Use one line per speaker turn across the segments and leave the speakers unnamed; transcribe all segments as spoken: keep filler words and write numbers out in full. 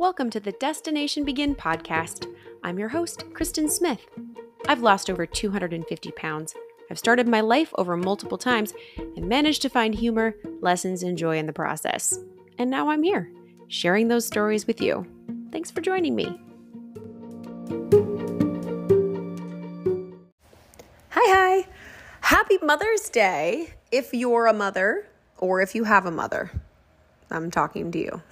Welcome to the Destination Begin podcast. I'm your host, Kristen Smith. I've lost over two hundred fifty pounds. I've started my life over multiple times and managed to find humor, lessons, and joy in the process. And now I'm here, sharing those stories with you. Thanks for joining me. Hi, hi. Happy Mother's Day if you're a mother or if you have a mother. I'm talking to you.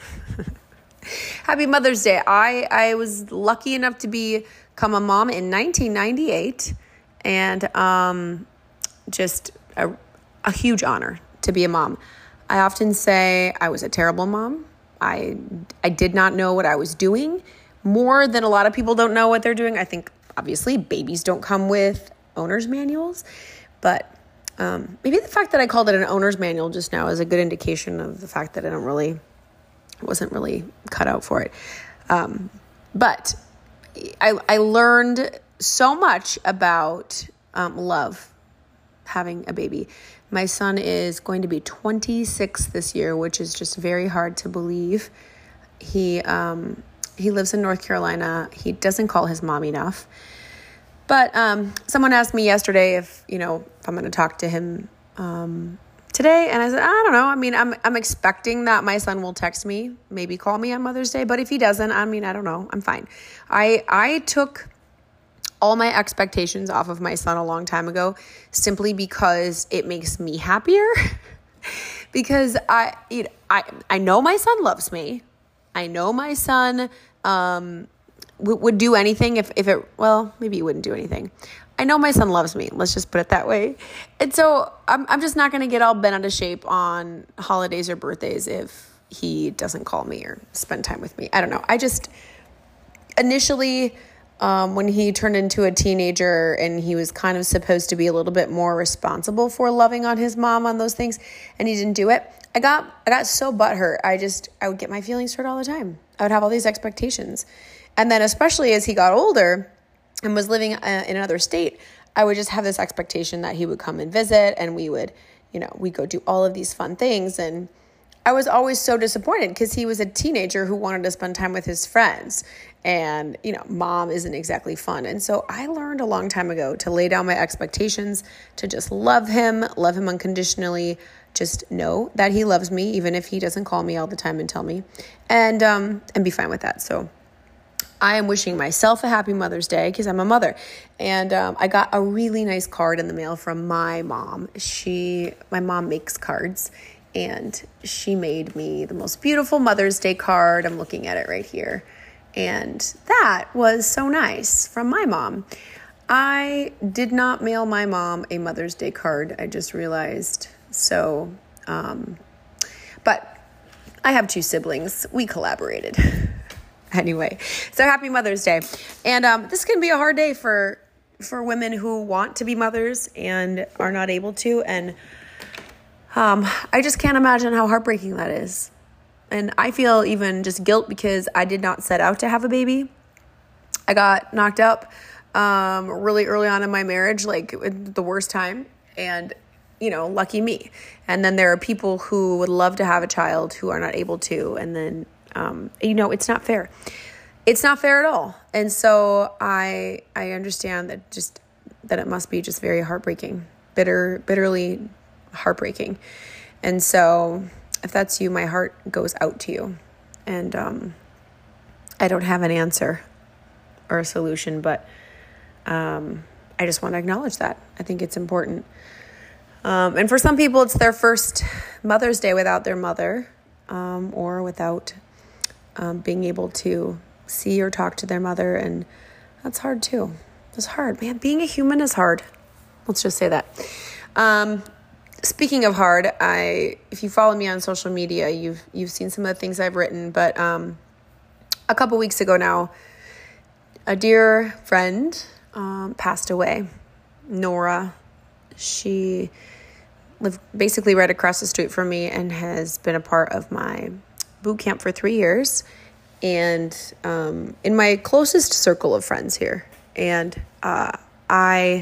Happy Mother's Day. I, I was lucky enough to become a mom in nineteen ninety-eight, and um, just a, a huge honor to be a mom. I often say I was a terrible mom. I, I did not know what I was doing more than a lot of people don't know what they're doing. I think, obviously, babies don't come with owner's manuals, but um, maybe the fact that I called it an owner's manual just now is a good indication of the fact that I don't really wasn't really cut out for it. Um, but I, I learned so much about um, love, having a baby. My son is going to be twenty-six this year, which is just very hard to believe. He, um, he lives in North Carolina. He doesn't call his mom enough. But um, someone asked me yesterday if, you know, if I'm going to talk to him um today, and I said, I don't know. I mean, I'm I'm expecting that my son will text me, maybe call me on Mother's Day, but if he doesn't, I mean, I don't know. I'm fine. I I took all my expectations off of my son a long time ago simply because it makes me happier. Because I you know, I I know my son loves me. I know my son um w- would do anything if if it well, maybe he wouldn't do anything. I know my son loves me. Let's just put it that way. And so I'm I'm just not going to get all bent out of shape on holidays or birthdays if he doesn't call me or spend time with me. I don't know. I just initially, um, when he turned into a teenager and he was kind of supposed to be a little bit more responsible for loving on his mom on those things, and he didn't do it, I got I got so butthurt. I just I would get my feelings hurt all the time. I would have all these expectations, and then especially as he got older and was living uh, in another state, I would just have this expectation that he would come and visit, and we would, you know, we go do all of these fun things. And I was always so disappointed because he was a teenager who wanted to spend time with his friends, and, you know, mom isn't exactly fun. And so I learned a long time ago to lay down my expectations, to just love him, love him unconditionally, just know that he loves me, even if he doesn't call me all the time and tell me, and, um, and be fine with that. So I am wishing myself a happy Mother's Day because I'm a mother. And um, I got a really nice card in the mail from my mom. She, my mom makes cards, and she made me the most beautiful Mother's Day card. I'm looking at it right here. And that was so nice from my mom. I did not mail my mom a Mother's Day card. I just realized. So, um, but I have two siblings. We collaborated. Anyway, so happy Mother's Day. And um, this can be a hard day for for women who want to be mothers and are not able to. And um, I just can't imagine how heartbreaking that is. And I feel even just guilt because I did not set out to have a baby. I got knocked up um, really early on in my marriage, like at the worst time. And, you know, lucky me. And then there are people who would love to have a child who are not able to. And then Um, you know, it's not fair. It's not fair at all. And so I, I understand that just, that it must be just very heartbreaking, bitter, bitterly heartbreaking. And so if that's you, my heart goes out to you. And, um, I don't have an answer or a solution, but, um, I just want to acknowledge that. I think it's important. Um, and for some people, it's their first Mother's Day without their mother, um, or without Um, being able to see or talk to their mother. And that's hard too. It's hard, man. Being a human is hard. Let's just say that. Um, speaking of hard, I, if you follow me on social media, you've, you've seen some of the things I've written, but, um, a couple weeks ago now, a dear friend, um, passed away. Nora. She lived basically right across the street from me and has been a part of my boot camp for three years and um, in my closest circle of friends here. And uh, I,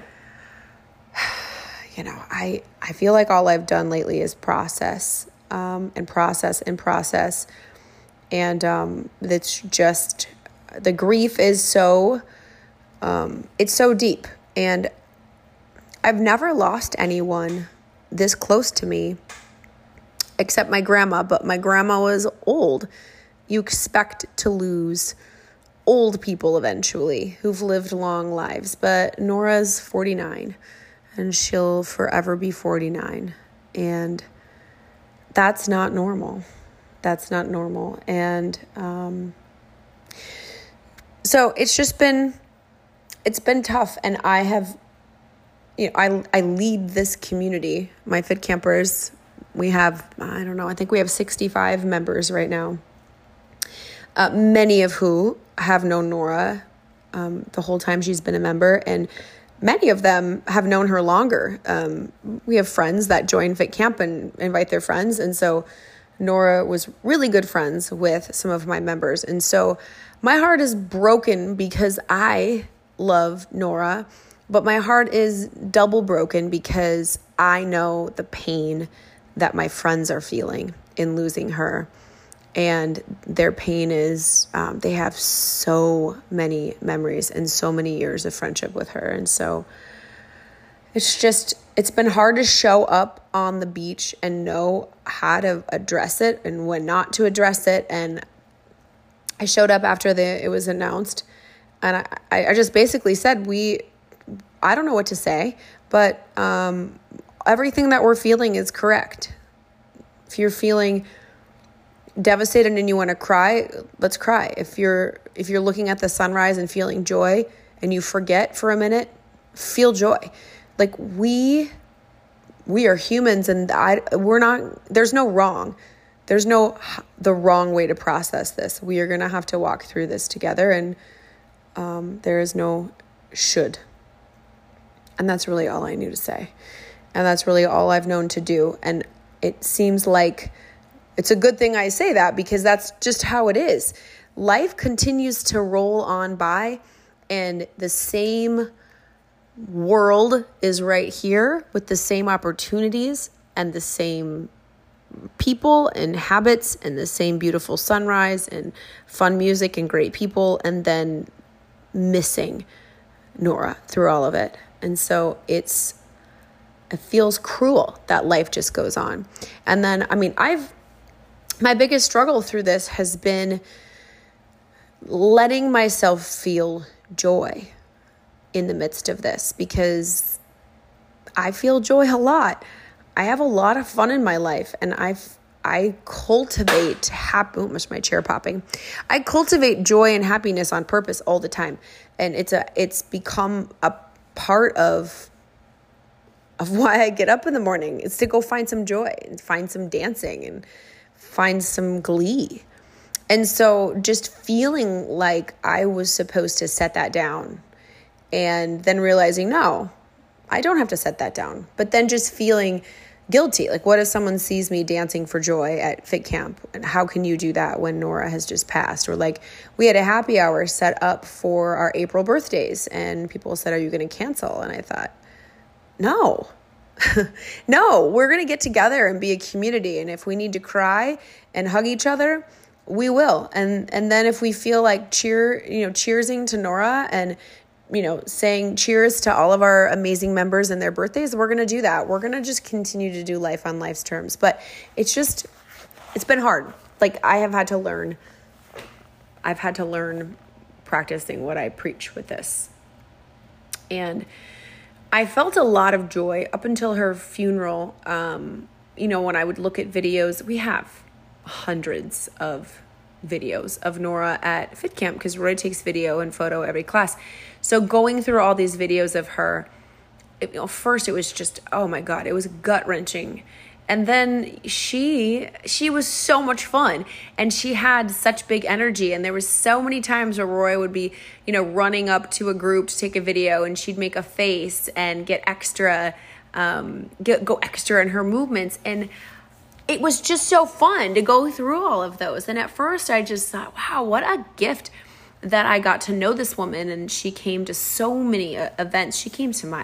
you know, I, I feel like all I've done lately is process um, and process and process And um, it's just, the grief is so, um, it's so deep. And I've never lost anyone this close to me except my grandma, but my grandma was old. You expect to lose old people eventually who've lived long lives, but Nora's forty-nine and she'll forever be forty-nine. And that's not normal. That's not normal. And um, so it's just been, it's been tough. And I have, you know, I, I lead this community, my Fit Campers. We have, I don't know, I think we have sixty-five members right now. Uh, many of who have known Nora um, the whole time she's been a member, and many of them have known her longer. Um, we have friends that join Fit Camp and invite their friends, and so Nora was really good friends with some of my members. And so my heart is broken because I love Nora, but my heart is double broken because I know the pain that my friends are feeling in losing her. And their pain is, um, they have so many memories and so many years of friendship with her. And so it's just, it's been hard to show up on the beach and know how to address it and when not to address it. And I showed up after the it was announced, and I, I just basically said, we, I don't know what to say, but um, everything that we're feeling is correct. If you're feeling devastated and you want to cry, let's cry. If you're if you're looking at the sunrise and feeling joy and you forget for a minute, feel joy. Like we we are humans, and I we're not there's no wrong. There's no the wrong way to process this. We are going to have to walk through this together, and um, there is no should. And that's really all I knew to say. And that's really all I've known to do. And it seems like it's a good thing I say that, because that's just how it is. Life continues to roll on by, and the same world is right here with the same opportunities and the same people and habits and the same beautiful sunrise and fun music and great people, and then missing Nora through all of it. And so it's, it feels cruel that life just goes on. And then, I mean, I've, my biggest struggle through this has been letting myself feel joy in the midst of this, because I feel joy a lot. I have a lot of fun in my life, and I've, I cultivate happy, oh, my chair popping. I cultivate joy and happiness on purpose all the time. And it's a, it's become a part of, of why I get up in the morning. It's to go find some joy and find some dancing and find some glee. And so just feeling like I was supposed to set that down, and then realizing, no, I don't have to set that down. But then just feeling guilty. Like, what if someone sees me dancing for joy at Fit Camp? And how can you do that when Nora has just passed? Or like, we had a happy hour set up for our April birthdays, and people said, are you going to cancel? And I thought, no. No, we're going to get together and be a community. And if we need to cry and hug each other, we will. And and then if we feel like cheer, you know, cheersing to Nora and, you know, saying cheers to all of our amazing members and their birthdays, we're going to do that. We're going to just continue to do life on life's terms. But it's just, it's been hard. Like, I have had to learn, I've had to learn practicing what I preach with this. And I felt a lot of joy up until her funeral. Um, you know, when I would look at videos, we have hundreds of videos of Nora at Fit Camp, because Roy takes video and photo every class. So going through all these videos of her, it, you know, first it was just, oh my God, it was gut wrenching. And then she, she was so much fun, and she had such big energy. And there was so many times where Roy would be, you know, running up to a group to take a video, and she'd make a face and get extra, um, get, go extra in her movements. And it was just so fun to go through all of those. And at first I just thought, wow, what a gift that I got to know this woman. And she came to so many uh, events. She came to my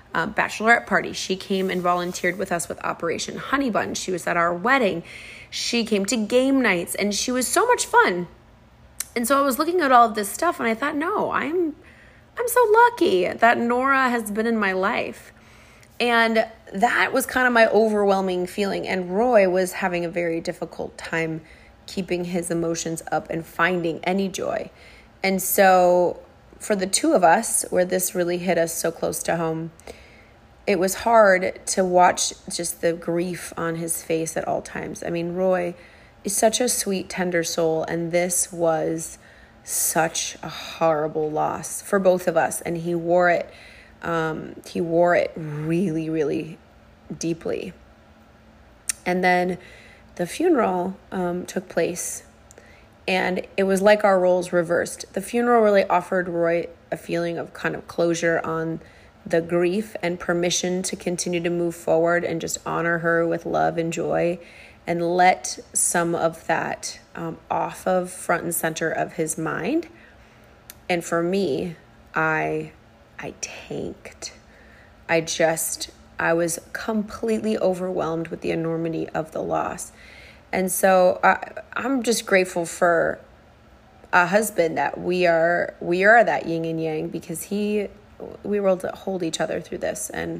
um, bachelorette party. She came and volunteered with us with Operation Honey Bun. She was at our wedding. She came to game nights, and she was so much fun. And so I was looking at all of this stuff, and I thought, no, I'm I'm so lucky that Nora has been in my life. And that was kind of my overwhelming feeling. And Roy was having a very difficult time keeping his emotions up and finding any joy. And so for the two of us, where this really hit us so close to home, it was hard to watch just the grief on his face at all times. I mean, Roy is such a sweet, tender soul, and this was such a horrible loss for both of us. And he wore it, um, he wore it really, really deeply. And then the funeral um, took place, and it was like our roles reversed. The funeral really offered Roy a feeling of kind of closure on the grief and permission to continue to move forward and just honor her with love and joy, and let some of that um, off of front and center of his mind. And for me, I, I tanked. I just, I was completely overwhelmed with the enormity of the loss. And so I, I'm just grateful for a husband that we are, we are that yin and yang, because he, we were able to hold each other through this. And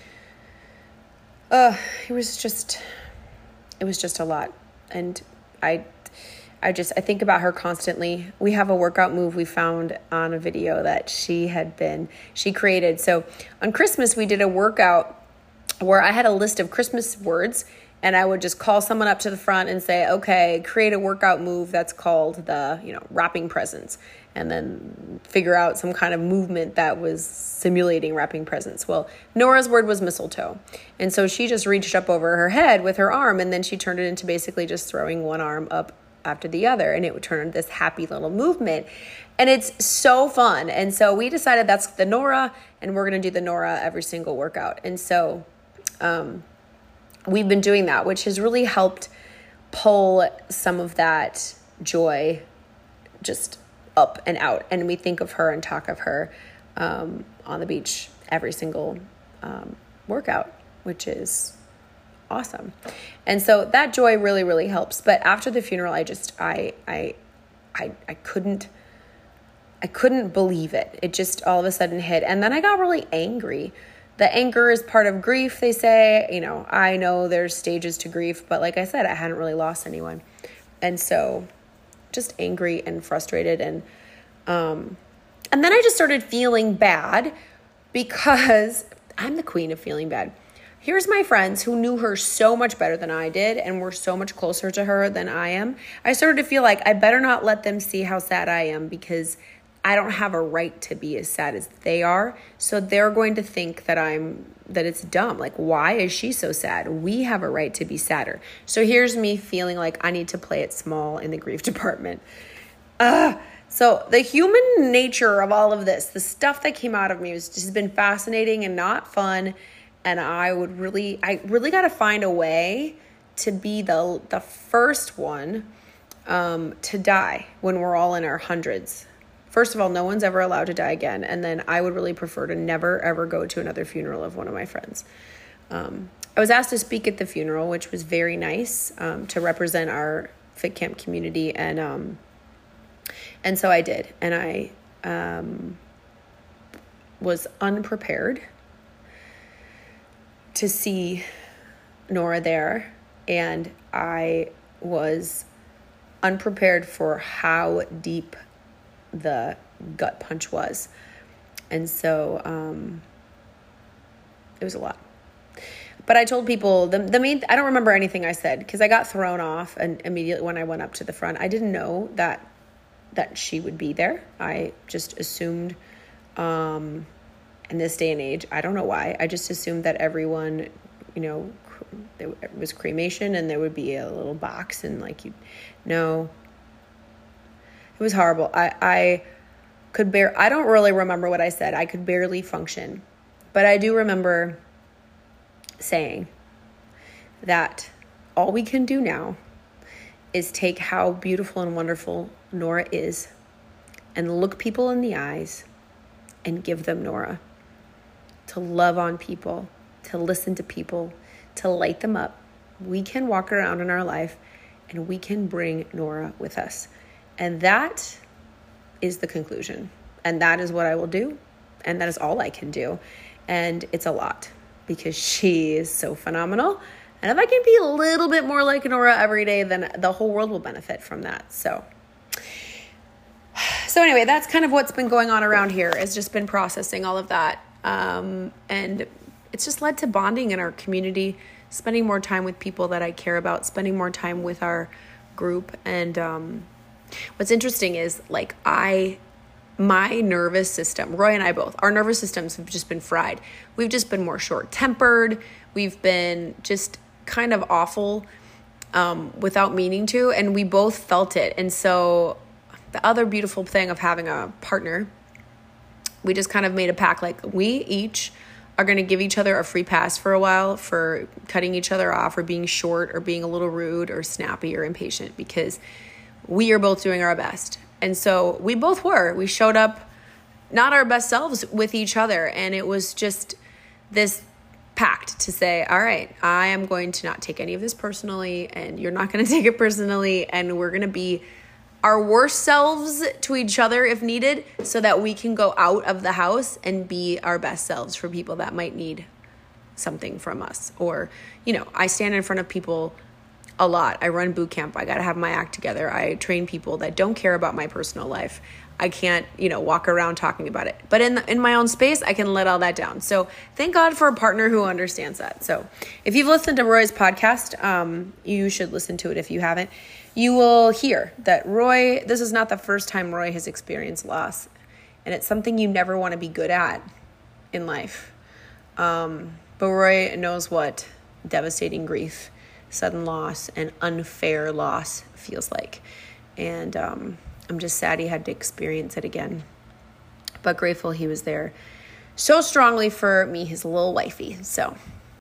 uh, it was just, it was just a lot. And I, I just, I think about her constantly. We have a workout move we found on a video that she had been, she created. So on Christmas, we did a workout where I had a list of Christmas words, and I would just call someone up to the front and say, okay, create a workout move that's called the, you know, wrapping presents, and then figure out some kind of movement that was simulating wrapping presents. Well, Nora's word was mistletoe. And so she just reached up over her head with her arm, and then she turned it into basically just throwing one arm up after the other, and it would turn into this happy little movement. And it's so fun. And so we decided that's the Nora, and we're going to do the Nora every single workout. And so, um, we've been doing that, which has really helped pull some of that joy just up and out. And we think of her and talk of her um, on the beach every single um, workout, which is awesome. And so that joy really, really helps. But after the funeral, I just, I, I, I, I couldn't, I couldn't believe it. It just all of a sudden hit. And then I got really angry. The anger is part of grief, they say. You know, I know there's stages to grief, but like I said, I hadn't really lost anyone. And so just angry and frustrated. And, um, and then I just started feeling bad, because I'm the queen of feeling bad. Here's my friends who knew her so much better than I did and were so much closer to her than I am. I started to feel like I better not let them see how sad I am, because I don't have a right to be as sad as they are. So they're going to think that I'm, that it's dumb. Like, why is she so sad? We have a right to be sadder. So here's me feeling like I need to play it small in the grief department. Uh, so the human nature of all of this, the stuff that came out of me, has just been fascinating and not fun. And I would really, I really got to find a way to be the, the first one um, to die when we're all in our hundreds. First of all, no one's ever allowed to die again. And then I would really prefer to never, ever go to another funeral of one of my friends. Um, I was asked to speak at the funeral, which was very nice, um, to represent our Fit Camp community. And, um, and so I did. And I um, was unprepared to see Nora there. And I was unprepared for how deep the gut punch was. And so um, it was a lot. But I told people, the, the main, I don't remember anything I said, because I got thrown off and immediately when I went up to the front. I didn't know that that she would be there. I just assumed, um, in this day and age, I don't know why, I just assumed that everyone, you know, it was cremation and there would be a little box and like, you know, it was horrible. I, I could bear, I don't really remember what I said. I could barely function, but I do remember saying that all we can do now is take how beautiful and wonderful Nora is and look people in the eyes and give them Nora. to love on people, to listen to people, to light them up, we can walk around in our life and we can bring Nora with us. And that is the conclusion. And that is what I will do. And that is all I can do. And it's a lot because she is so phenomenal. And if I can be a little bit more like Nora every day, then the whole world will benefit from that. So, so anyway, that's kind of what's been going on around here. It's just been processing all of that. Um, and it's just led to bonding in our community, spending more time with people that I care about, spending more time with our group. And um, what's interesting is like I, my nervous system, Roy and I both, our nervous systems have just been fried. We've just been more short-tempered. We've been just kind of awful um, without meaning to, and we both felt it. And so the other beautiful thing of having a partner, we just kind of made a pact, like we each are going to give each other a free pass for a while for cutting each other off or being short or being a little rude or snappy or impatient, because we are both doing our best. And so we both were. We showed up not our best selves with each other, and it was just this pact to say, all right, I am going to not take any of this personally, and you're not going to take it personally, and we're going to be our worst selves to each other if needed, so that we can go out of the house and be our best selves for people that might need something from us. Or, you know, I stand in front of people a lot. I run boot camp. I got to have my act together. I train people that don't care about my personal life. I can't, you know, walk around talking about it. But in the, in my own space, I can let all that down. So thank God for a partner who understands that. So if you've listened to Roy's podcast, um, you should listen to it if you haven't. You will hear that Roy, this is not the first time Roy has experienced loss. And it's something you never want to be good at in life. Um, but Roy knows what devastating grief, sudden loss, and unfair loss feels like. And um, I'm just sad he had to experience it again. But grateful he was there so strongly for me, his little wifey. So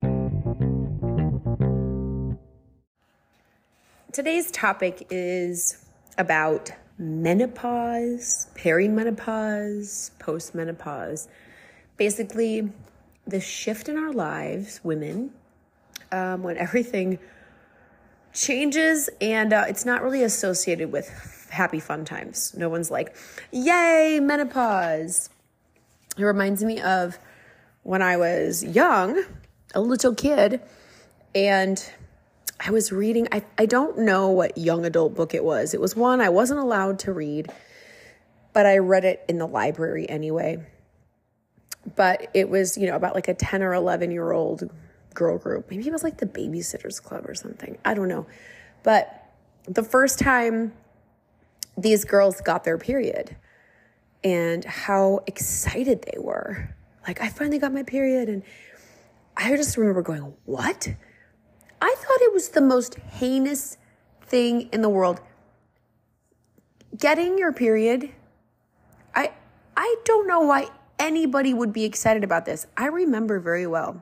today's topic is about menopause, perimenopause, postmenopause. Basically, the shift in our lives, women, um, when everything changes, and uh, it's not really associated with happy fun times. No one's like, yay, menopause. It reminds me of when I was young, a little kid, and I was reading, I, I don't know what young adult book it was. It was one I wasn't allowed to read, but I read it in the library anyway. But it was, you know, about like a ten or eleven year old girl group. Maybe it was like the Babysitters Club or something. I don't know. But the first time these girls got their period and how excited they were. Like, I finally got my period. And I just remember going, what? I thought it was the most heinous thing in the world. Getting your period, I I don't know why anybody would be excited about this. I remember very well.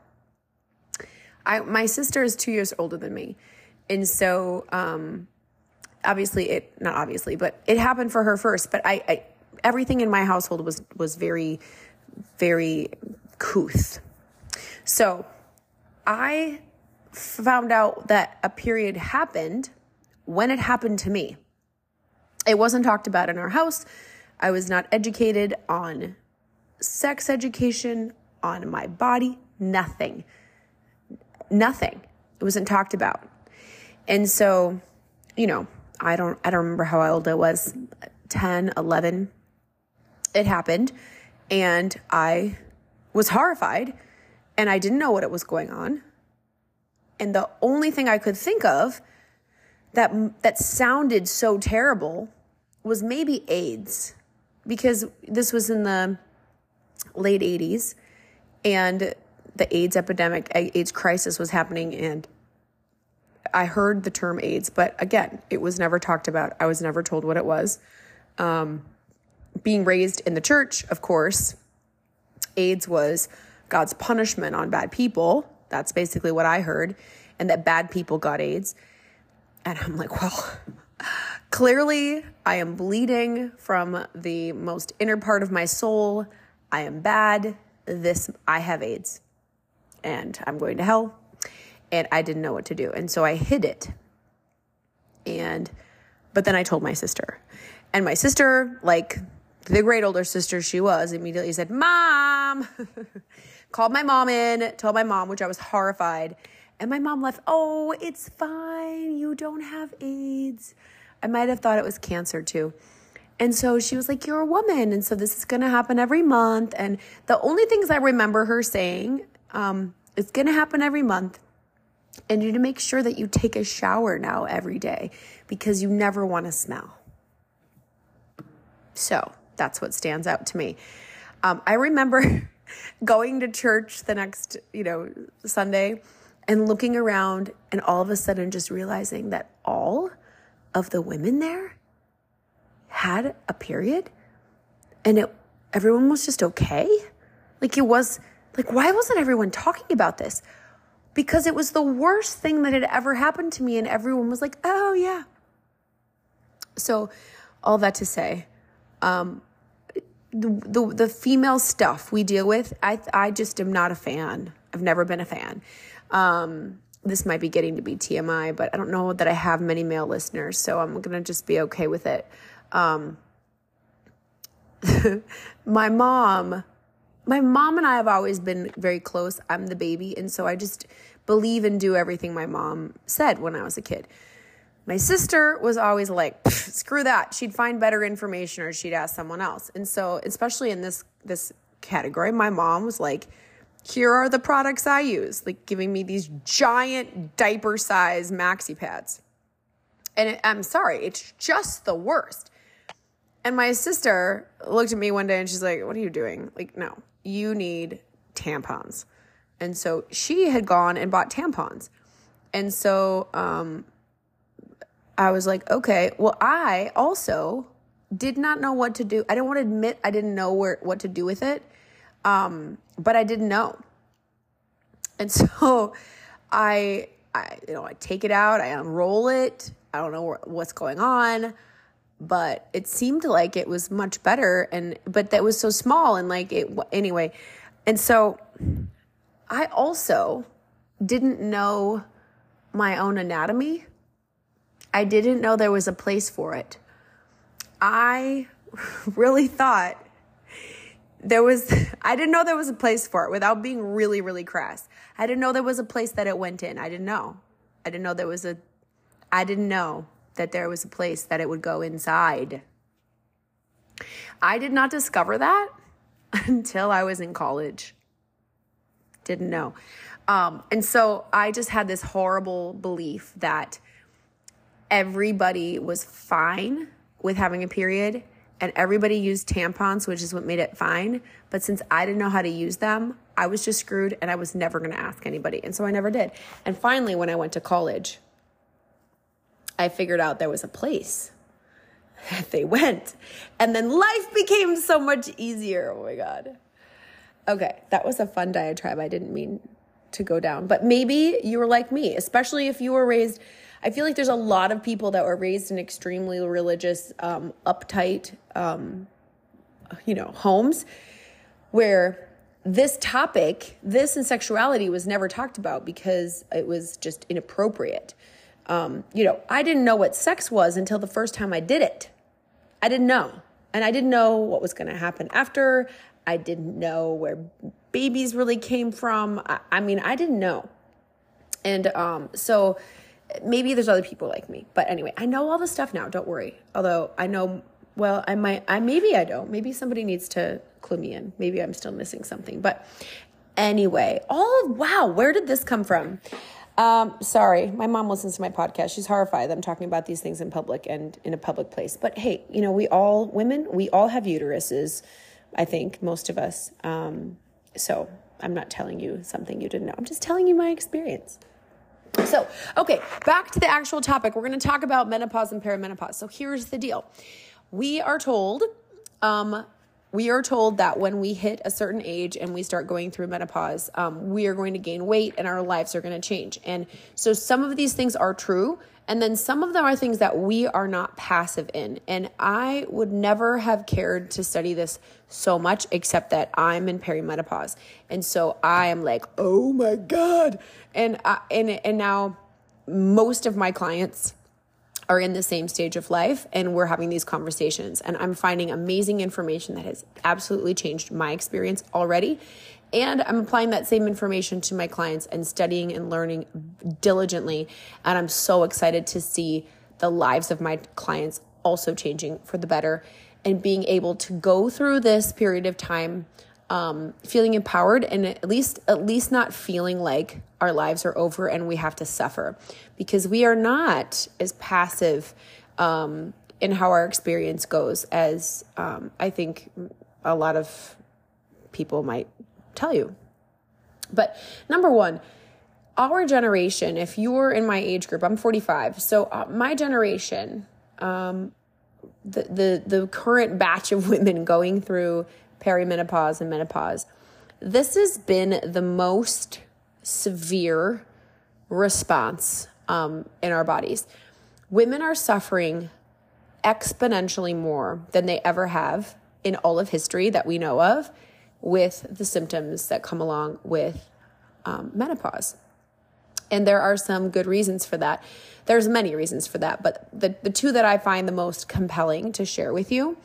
I my sister is two years older than me. And so, um, obviously it, not obviously, but it happened for her first. But I, I everything in my household was, was very, very couth. So I found out that a period happened when it happened to me. It wasn't talked about in our house. I was not educated on sex education, on my body, nothing. Nothing. It wasn't talked about. And so, you know, I don't I don't remember how old I was, ten, eleven. It happened, and I was horrified, and I didn't know what it was going on. And the only thing I could think of that that sounded so terrible was maybe AIDS, because this was in the late eighties, and the AIDS epidemic, AIDS crisis was happening, and I heard the term AIDS, but again, it was never talked about. I was never told what it was. Um, being raised in the church, of course, AIDS was God's punishment on bad people. That's basically what I heard, and that bad people got AIDS. And I'm like, well, clearly I am bleeding from the most inner part of my soul. I am bad. this, I have AIDS and I'm going to hell. And I didn't know what to do. And so I hid it. And, but then I told my sister. And my sister, like the great older sister she was, immediately said, Mom, called my mom in, told my mom, which I was horrified. And my mom left, oh, it's fine. You don't have AIDS. I might have thought it was cancer too. And so she was like, you're a woman. And so this is going to happen every month. And the only things I remember her saying, um, it's going to happen every month. And you need to make sure that you take a shower now every day because you never want to smell. So that's what stands out to me. Um, I remember going to church the next, you know, Sunday and looking around and all of a sudden just realizing that all of the women there had a period and it, everyone was just okay. Like it was like, why wasn't everyone talking about this? Because it was the worst thing that had ever happened to me. And everyone was like, oh yeah. So all that to say, um, the, the, the female stuff we deal with, I, I just am not a fan. I've never been a fan. Um, this might be getting to be T M I, but I don't know that I have many male listeners. So I'm going to just be okay with it. Um, my mom, my mom and I have always been very close. I'm the baby. And so I just believe and do everything my mom said when I was a kid. My sister was always like, screw that. She'd find better information or she'd ask someone else. And so, especially in this, this category, my mom was like, here are the products I use, like giving me these giant diaper size maxi pads. And it, I'm sorry, it's just the worst. And my sister looked at me one day and she's like, what are you doing? Like, no, you need tampons. And so she had gone and bought tampons. And so um, I was like, okay, well, I also did not know what to do. I didn't want to admit I didn't know where what to do with it. Um, but I didn't know. And so I, I, you know, I take it out, I unroll it. I don't know what's going on, but it seemed like it was much better. And, but that was so small and like it, anyway. And so I also didn't know my own anatomy. I didn't know there was a place for it. I really thought there was, I didn't know there was a place for it without being really, really crass. I didn't know there was a place that it went in. I didn't know. I didn't know there was a, I didn't know that there was a place that it would go inside. I did not discover that until I was in college. Didn't know. Um, and so I just had this horrible belief that everybody was fine with having a period and everybody used tampons, which is what made it fine. But since I didn't know how to use them, I was just screwed and I was never going to ask anybody. And so I never did. And finally, when I went to college, I figured out there was a place that they went. And then life became so much easier. Oh my God. Okay, that was a fun diatribe. I didn't mean to go down. But maybe you were like me, especially if you were raised... I feel like there's a lot of people that were raised in extremely religious, um, uptight, um, you know, homes where this topic, this and sexuality was never talked about because it was just inappropriate. Um, you know, I didn't know what sex was until the first time I did it. I didn't know. And I didn't know what was going to happen after. I didn't know where babies really came from. I, I mean, I didn't know. And um, so... maybe there's other people like me, but anyway, I know all the stuff now. Don't worry. Although I know, well, I might, I, maybe I don't, maybe somebody needs to clue me in. Maybe I'm still missing something, but anyway, all of, wow, where did this come from? Um, sorry. My mom listens to my podcast. She's horrified that I'm talking about these things in public and in a public place, but hey, you know, we all women, we all have uteruses. I think most of us. Um, so I'm not telling you something you didn't know. I'm just telling you my experience. So, okay, back to the actual topic. We're going to talk about menopause and perimenopause. So here's the deal. We are told um, we are told that when we hit a certain age and we start going through menopause, um, we are going to gain weight and our lives are going to change. And so some of these things are true. And then some of them are things that we are not passive in. And I would never have cared to study this so much, except that I'm in perimenopause. And so I am like, oh my God. And, I, and, and now most of my clients are in the same stage of life, and we're having these conversations, and I'm finding amazing information that has absolutely changed my experience already. And I'm applying that same information to my clients and studying and learning diligently. And I'm so excited to see the lives of my clients also changing for the better, and being able to go through this period of time Um, feeling empowered, and at least at least not feeling like our lives are over and we have to suffer, because we are not as passive um, in how our experience goes as um, I think a lot of people might tell you. But number one, our generation, if you're in my age group, I'm forty-five, so uh, my generation, um, the, the the current batch of women going through perimenopause and menopause, this has been the most severe response um, in our bodies. Women are suffering exponentially more than they ever have in all of history that we know of, with the symptoms that come along with um, menopause. And there are some good reasons for that. There's many reasons for that, but the, the two that I find the most compelling to share with you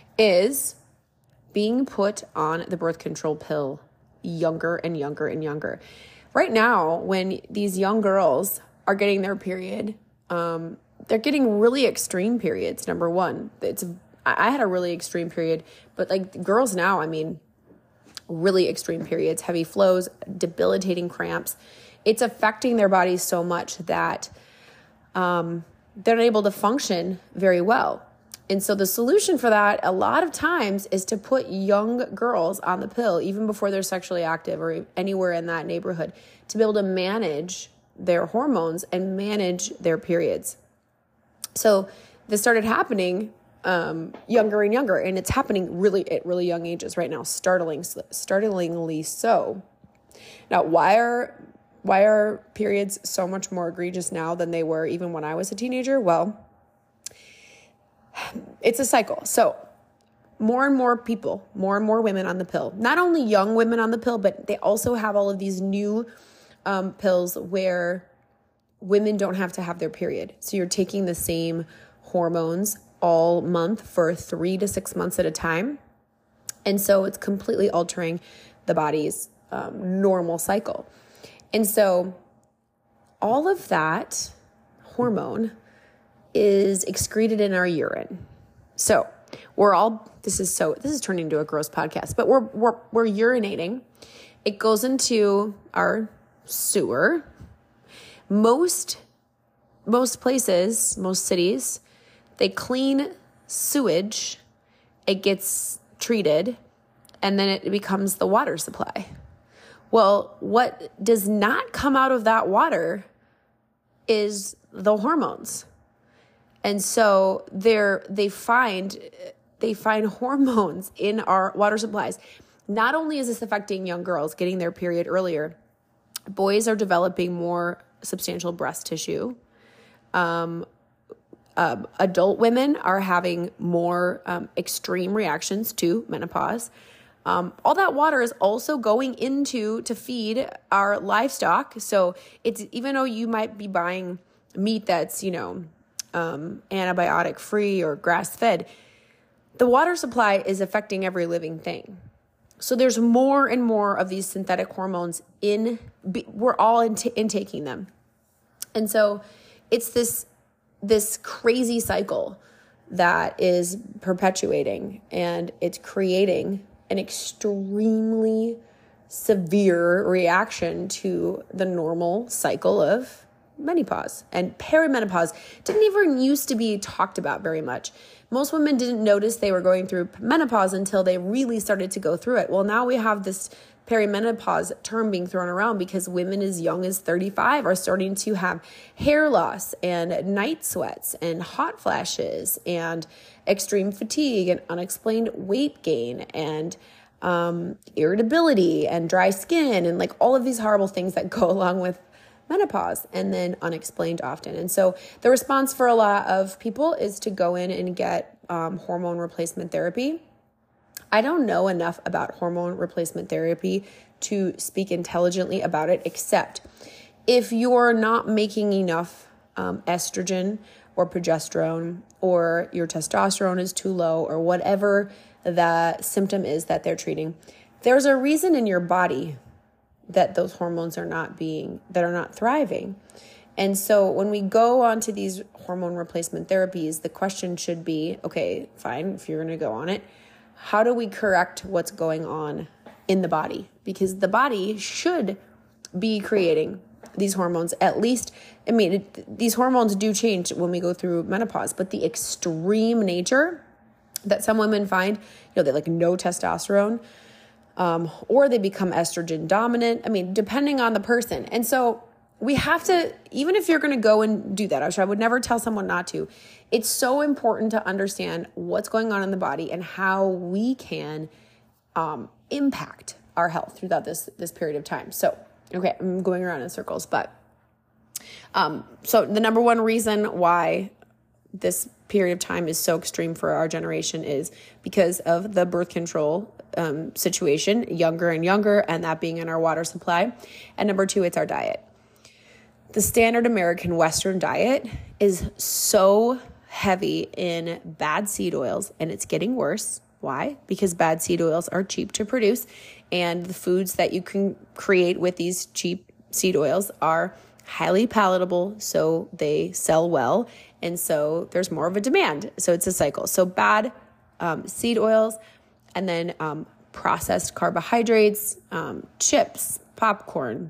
is being put on the birth control pill younger and younger and younger. Right now, when these young girls are getting their period, um, they're getting really extreme periods. Number one, it's I had a really extreme period, but like girls now, I mean, really extreme periods, heavy flows, debilitating cramps. It's affecting their bodies so much that um, they're not able to function very well. And so the solution for that a lot of times is to put young girls on the pill, even before they're sexually active or anywhere in that neighborhood, to be able to manage their hormones and manage their periods. So this started happening um, younger and younger, and it's happening really at really young ages right now, startling, startlingly so. Now, why are why are periods so much more egregious now than they were even when I was a teenager? Well, it's a cycle. So more and more people, more and more women on the pill, not only young women on the pill, but they also have all of these new um, pills where women don't have to have their period. So you're taking the same hormones all month for three to six months at a time. And so it's completely altering the body's um, normal cycle. And so all of that hormone is excreted in our urine. So we're all, this is so, this is turning into a gross podcast, but we're, we're, we're urinating. It goes into our sewer. Most, most places, most cities, they clean sewage. It gets treated, and then it becomes the water supply. Well, what does not come out of that water is the hormones. And so they're, they find they find hormones in our water supplies. Not only is this affecting young girls getting their period earlier, boys are developing more substantial breast tissue. Um, um, adult women are having more um, extreme reactions to menopause. Um, all that water is also going into to feed our livestock. So it's, even though you might be buying meat that's, you know, Um, antibiotic free or grass fed, the water supply is affecting every living thing. So there's more and more of these synthetic hormones in, we're all in intaking them. And so it's this, this crazy cycle that is perpetuating, and it's creating an extremely severe reaction to the normal cycle of menopause. And perimenopause didn't even used to be talked about very much. Most women didn't notice they were going through menopause until they really started to go through it. Well, now we have this perimenopause term being thrown around because women as young as thirty-five are starting to have hair loss and night sweats and hot flashes and extreme fatigue and unexplained weight gain and um, irritability and dry skin and like all of these horrible things that go along with menopause and then unexplained often. And so the response for a lot of people is to go in and get um, hormone replacement therapy. I don't know enough about hormone replacement therapy to speak intelligently about it, except if you're not making enough um, estrogen or progesterone, or your testosterone is too low, or whatever the symptom is that they're treating, there's a reason in your body that those hormones are not being, that are not thriving. And so when we go on to these hormone replacement therapies, the question should be, okay, fine, if you're going to go on it, how do we correct what's going on in the body? Because the body should be creating these hormones, at least, I mean, it, these hormones do change when we go through menopause, but the extreme nature that some women find, you know, they like no testosterone, um, or they become estrogen dominant. I mean, depending on the person. And so we have to, even if you're going to go and do that, which I would never tell someone not to, it's so important to understand what's going on in the body and how we can um, impact our health throughout this, this period of time. So, okay, I'm going around in circles, but um, so the number one reason why this period of time is so extreme for our generation is because of the birth control um, situation, younger and younger, and that being in our water supply. And number two, it's our diet. The standard American Western diet is so heavy in bad seed oils, and it's getting worse. Why? Because bad seed oils are cheap to produce, and the foods that you can create with these cheap seed oils are highly palatable, so they sell well, and so there's more of a demand. So it's a cycle. So bad um, seed oils, and then um, processed carbohydrates, um, chips, popcorn,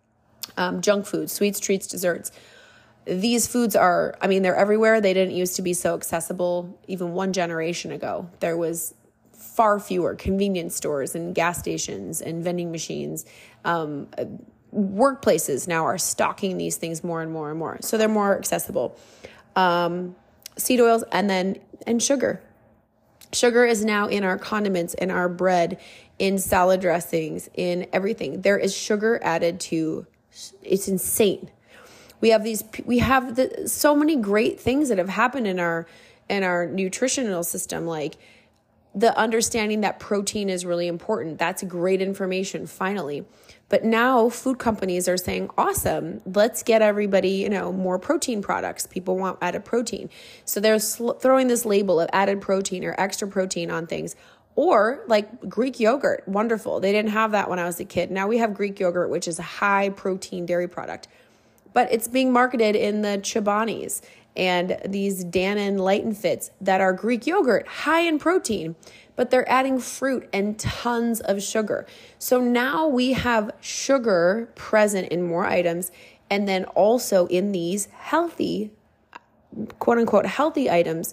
um, junk food, sweets, treats, desserts. These foods are, I mean, they're everywhere. They didn't used to be so accessible even one generation ago. There was far fewer convenience stores and gas stations and vending machines. Um, workplaces now are stocking these things more and more and more. So they're more accessible. Um, seed oils and then, and sugar. Sugar is now in our condiments, in our bread, in salad dressings, in everything. There is sugar added to, it's insane. We have these, we have the, so many great things that have happened in our, in our nutritional system, like the understanding that protein is really important. That's great information, finally. But now food companies are saying, awesome, let's get everybody, you know, more protein products. People want added protein. So they're sl- throwing this label of added protein or extra protein on things. Or like Greek yogurt, wonderful. They didn't have that when I was a kid. Now we have Greek yogurt, which is a high protein dairy product. But it's being marketed in the Chobanis and these Dannon Light and Fits that are Greek yogurt, high in protein, but they're adding fruit and tons of sugar. So now we have sugar present in more items, and then also in these healthy, quote unquote, healthy items.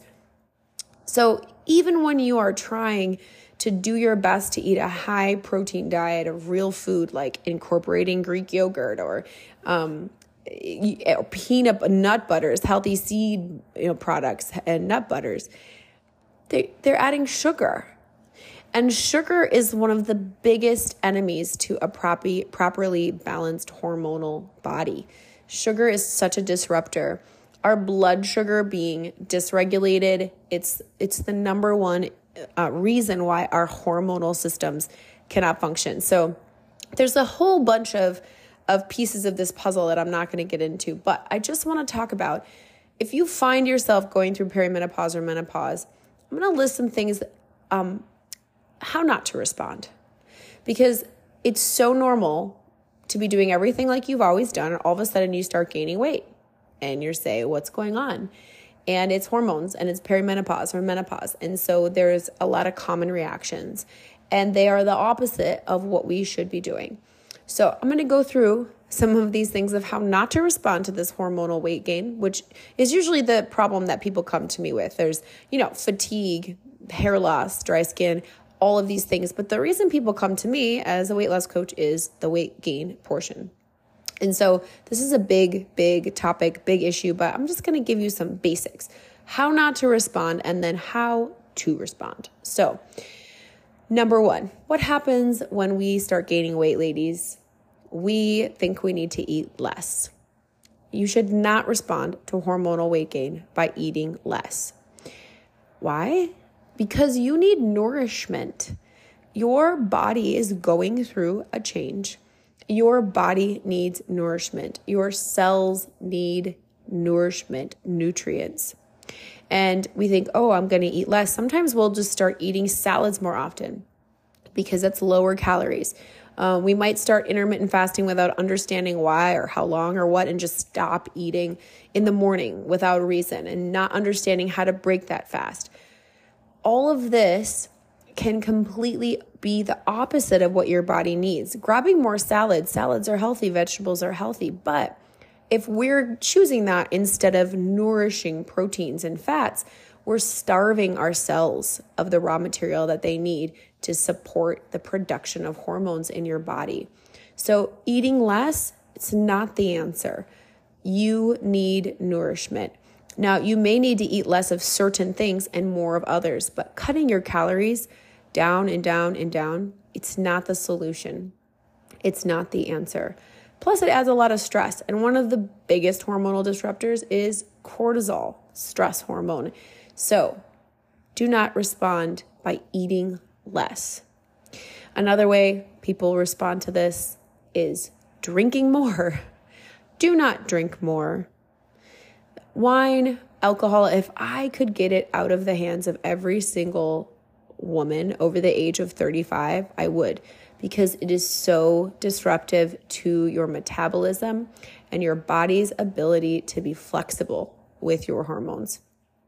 So even when you are trying to do your best to eat a high protein diet of real food, like incorporating Greek yogurt or um, peanut nut butters, healthy seed you know, products and nut butters, they, they're adding sugar. And sugar is one of the biggest enemies to a proper, properly balanced hormonal body. Sugar is such a disruptor. Our blood sugar being dysregulated, it's it's the number one uh, reason why our hormonal systems cannot function. So there's a whole bunch of, of pieces of this puzzle that I'm not going to get into, but I just want to talk about if you find yourself going through perimenopause or menopause, I'm going to list some things um, how not to respond, because it's so normal to be doing everything like you've always done, and all of a sudden you start gaining weight and you're saying, what's going on? And it's hormones and it's perimenopause or menopause. And so there's a lot of common reactions, and they are the opposite of what we should be doing. So I'm going to go through some of these things of how not to respond to this hormonal weight gain, which is usually the problem that people come to me with. There's, you know, fatigue, hair loss, dry skin, all of these things. But the reason people come to me as a weight loss coach is the weight gain portion. And so this is a big, big topic, big issue, but I'm just going to give you some basics, how not to respond, and then how to respond. So number one, what happens when we start gaining weight, ladies? We think we need to eat less. You should not respond to hormonal weight gain by eating less. Why? Because you need nourishment. Your body is going through a change. Your body needs nourishment. Your cells need nourishment, nutrients. And we think, oh, I'm going to eat less. Sometimes we'll just start eating salads more often because that's lower calories. Um, we might start intermittent fasting without understanding why or how long or what, and just stop eating in the morning without a reason and not understanding how to break that fast. All of this can completely be the opposite of what your body needs. Grabbing more salads, salads are healthy, vegetables are healthy, but if we're choosing that instead of nourishing proteins and fats, we're starving our cells of the raw material that they need to support the production of hormones in your body. So eating less, it's not the answer. You need nourishment. Now, you may need to eat less of certain things and more of others, but cutting your calories down and down and down, it's not the solution. It's not the answer. Plus, it adds a lot of stress. And one of the biggest hormonal disruptors is cortisol, stress hormone. So do not respond by eating less. Another way people respond to this is drinking more. Do not drink more. Wine, alcohol, if I could get it out of the hands of every single woman over the age of thirty-five, I would, because it is so disruptive to your metabolism and your body's ability to be flexible with your hormones.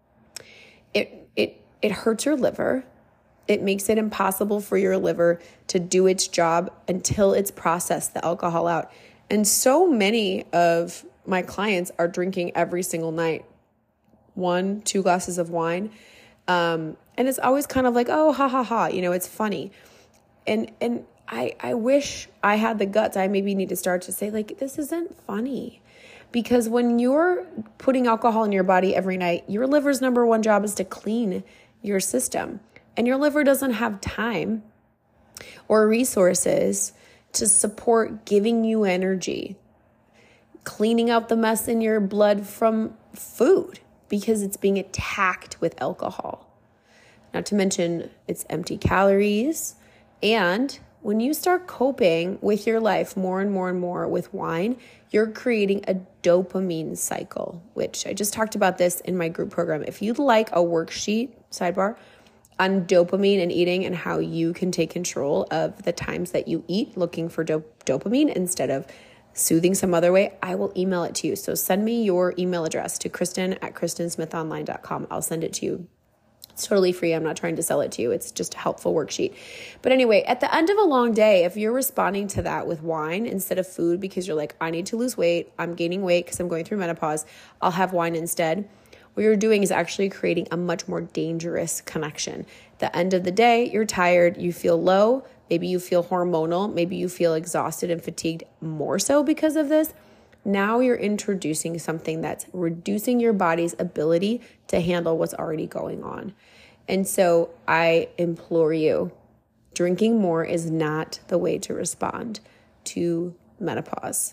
It it it hurts your liver. It makes it impossible for your liver to do its job until it's processed the alcohol out. And so many of my clients are drinking every single night, one, two glasses of wine. Um, and it's always kind of like, oh, ha, ha, ha, you know, it's funny. And, and I, I wish I had the guts. I maybe need to start to say, like, this isn't funny. Because when you're putting alcohol in your body every night, your liver's number one job is to clean your system. And your liver doesn't have time or resources to support giving you energy, cleaning out the mess in your blood from food, because it's being attacked with alcohol. Not to mention it's empty calories. And when you start coping with your life more and more and more with wine, you're creating a dopamine cycle, which I just talked about this in my group program. If you'd like a worksheet, sidebar, on dopamine and eating and how you can take control of the times that you eat, looking for do- dopamine instead of soothing some other way, I will email it to you. So send me your email address to Kristen at kristen smith online dot com. I'll send it to you. It's totally free. I'm not trying to sell it to you. It's just a helpful worksheet. But anyway, at the end of a long day, if you're responding to that with wine instead of food because you're like, I need to lose weight, I'm gaining weight because I'm going through menopause, I'll have wine instead. What you're doing is actually creating a much more dangerous connection. At the end of the day, you're tired, you feel low, maybe you feel hormonal, maybe you feel exhausted and fatigued more so because of this. Now you're introducing something that's reducing your body's ability to handle what's already going on. And so I implore you, drinking more is not the way to respond to menopause.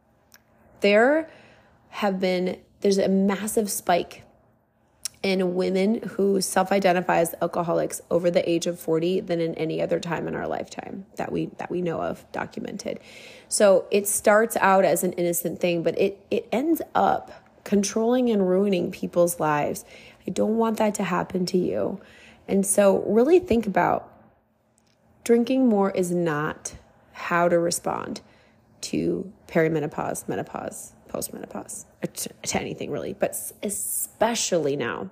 There have been, there's a massive spike in women who self-identify as alcoholics over the age of forty than in any other time in our lifetime that we that we know of, documented. So it starts out as an innocent thing, but it it ends up controlling and ruining people's lives. I don't want that to happen to you. And so really think about, drinking more is not how to respond to perimenopause, menopause, postmenopause, to, to anything really, but especially now.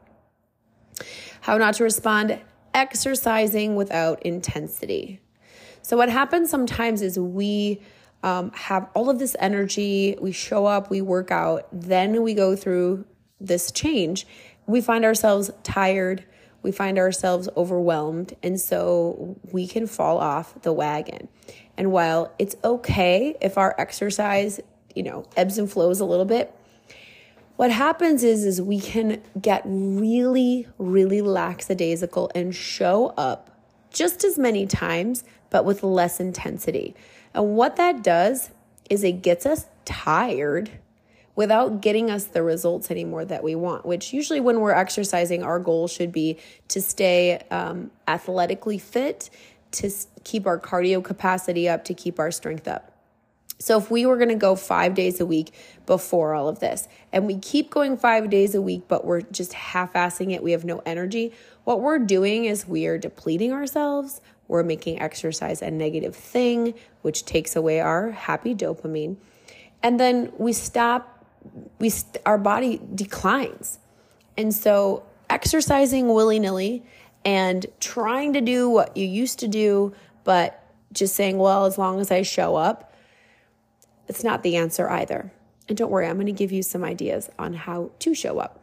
How not to respond: exercising without intensity. So what happens sometimes is we um, have all of this energy, we show up, we work out, then we go through this change. We find ourselves tired, we find ourselves overwhelmed, and so we can fall off the wagon. And while it's okay if our exercise, you know, ebbs and flows a little bit, what happens is, is we can get really, really lackadaisical and show up just as many times, but with less intensity. And what that does is it gets us tired without getting us the results anymore that we want, which usually when we're exercising, our goal should be to stay um, athletically fit, to keep our cardio capacity up, to keep our strength up. So if we were going to go five days a week before all of this, and we keep going five days a week, but we're just half-assing it, we have no energy, what we're doing is we are depleting ourselves. We're making exercise a negative thing, which takes away our happy dopamine. And then we stop, we st- our body declines. And so exercising willy-nilly and trying to do what you used to do, but just saying, well, as long as I show up, it's not the answer either. And don't worry, I'm going to give you some ideas on how to show up.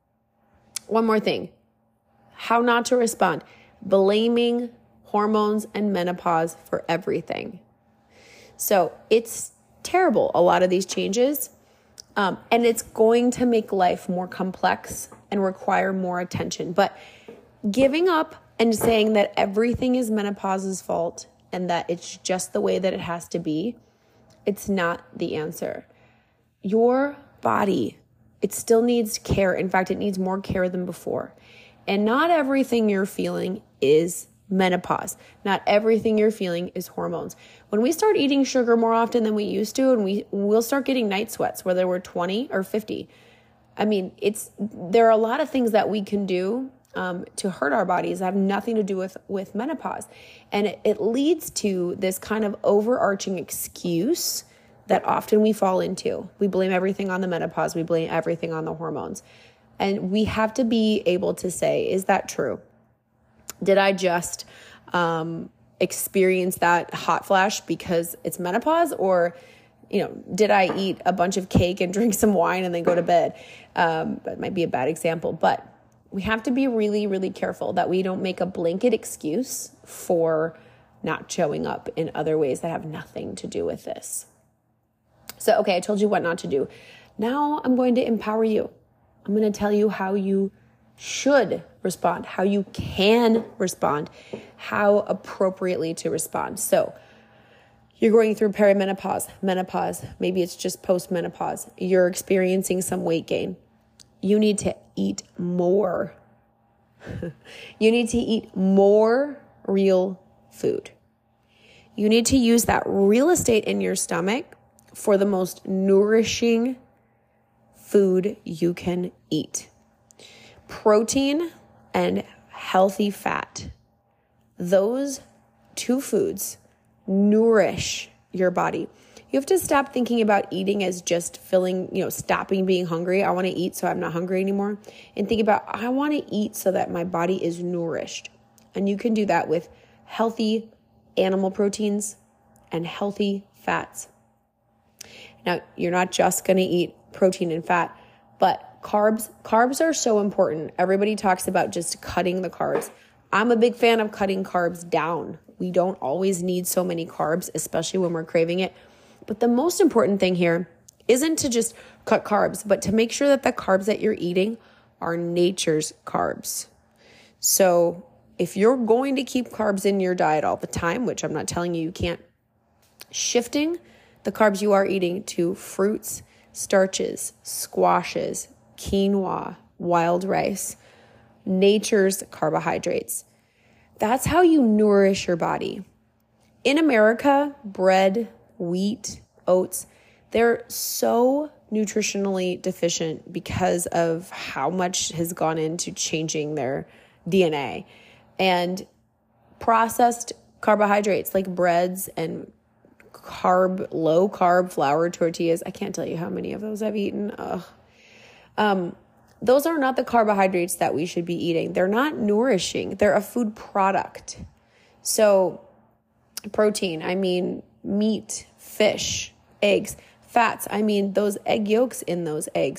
One more thing, how not to respond. Blaming hormones and menopause for everything. So it's terrible, a lot of these changes, um, and it's going to make life more complex and require more attention. But giving up and saying that everything is menopause's fault and that it's just the way that it has to be, it's not the answer. Your body, it still needs care. In fact, it needs more care than before. And not everything you're feeling is menopause. Not everything you're feeling is hormones. When we start eating sugar more often than we used to, and we we'll start getting night sweats, whether we're twenty or fifty. I mean, it's there are a lot of things that we can do um, to hurt our bodies that have nothing to do with, with menopause. And it, it leads to this kind of overarching excuse that often we fall into. We blame everything on the menopause. We blame everything on the hormones. And we have to be able to say, is that true? Did I just um, experience that hot flash because it's menopause? Or, you know, did I eat a bunch of cake and drink some wine and then go to bed? Um, that might be a bad example, but we have to be really, really careful that we don't make a blanket excuse for not showing up in other ways that have nothing to do with this. So, okay, I told you what not to do. Now I'm going to empower you. I'm going to tell you how you should respond, how you can respond, how appropriately to respond. So you're going through perimenopause, menopause, maybe it's just postmenopause. You're experiencing some weight gain. You need to eat more. You need to eat more real food. You need to use that real estate in your stomach for the most nourishing food you can eat. Protein and healthy fat. Those two foods nourish your body. You have to stop thinking about eating as just filling, you know, stopping being hungry. I want to eat so I'm not hungry anymore. And think about, I want to eat so that my body is nourished. And you can do that with healthy animal proteins and healthy fats. Now, you're not just going to eat protein and fat, but carbs, carbs are so important. Everybody talks about just cutting the carbs. I'm a big fan of cutting carbs down. We don't always need so many carbs, especially when we're craving it. But the most important thing here isn't to just cut carbs, but to make sure that the carbs that you're eating are nature's carbs. So if you're going to keep carbs in your diet all the time, which I'm not telling you you can't, shifting the carbs you are eating to fruits, starches, squashes, quinoa, wild rice, nature's carbohydrates. That's how you nourish your body. In America, bread, wheat, oats, they're so nutritionally deficient because of how much has gone into changing their D N A. And processed carbohydrates like breads and carb, low carb flour tortillas. I can't tell you how many of those I've eaten. Ugh. Um, those are not the carbohydrates that we should be eating. They're not nourishing. They're a food product. So protein, I mean meat, fish, eggs, fats, I mean those egg yolks in those eggs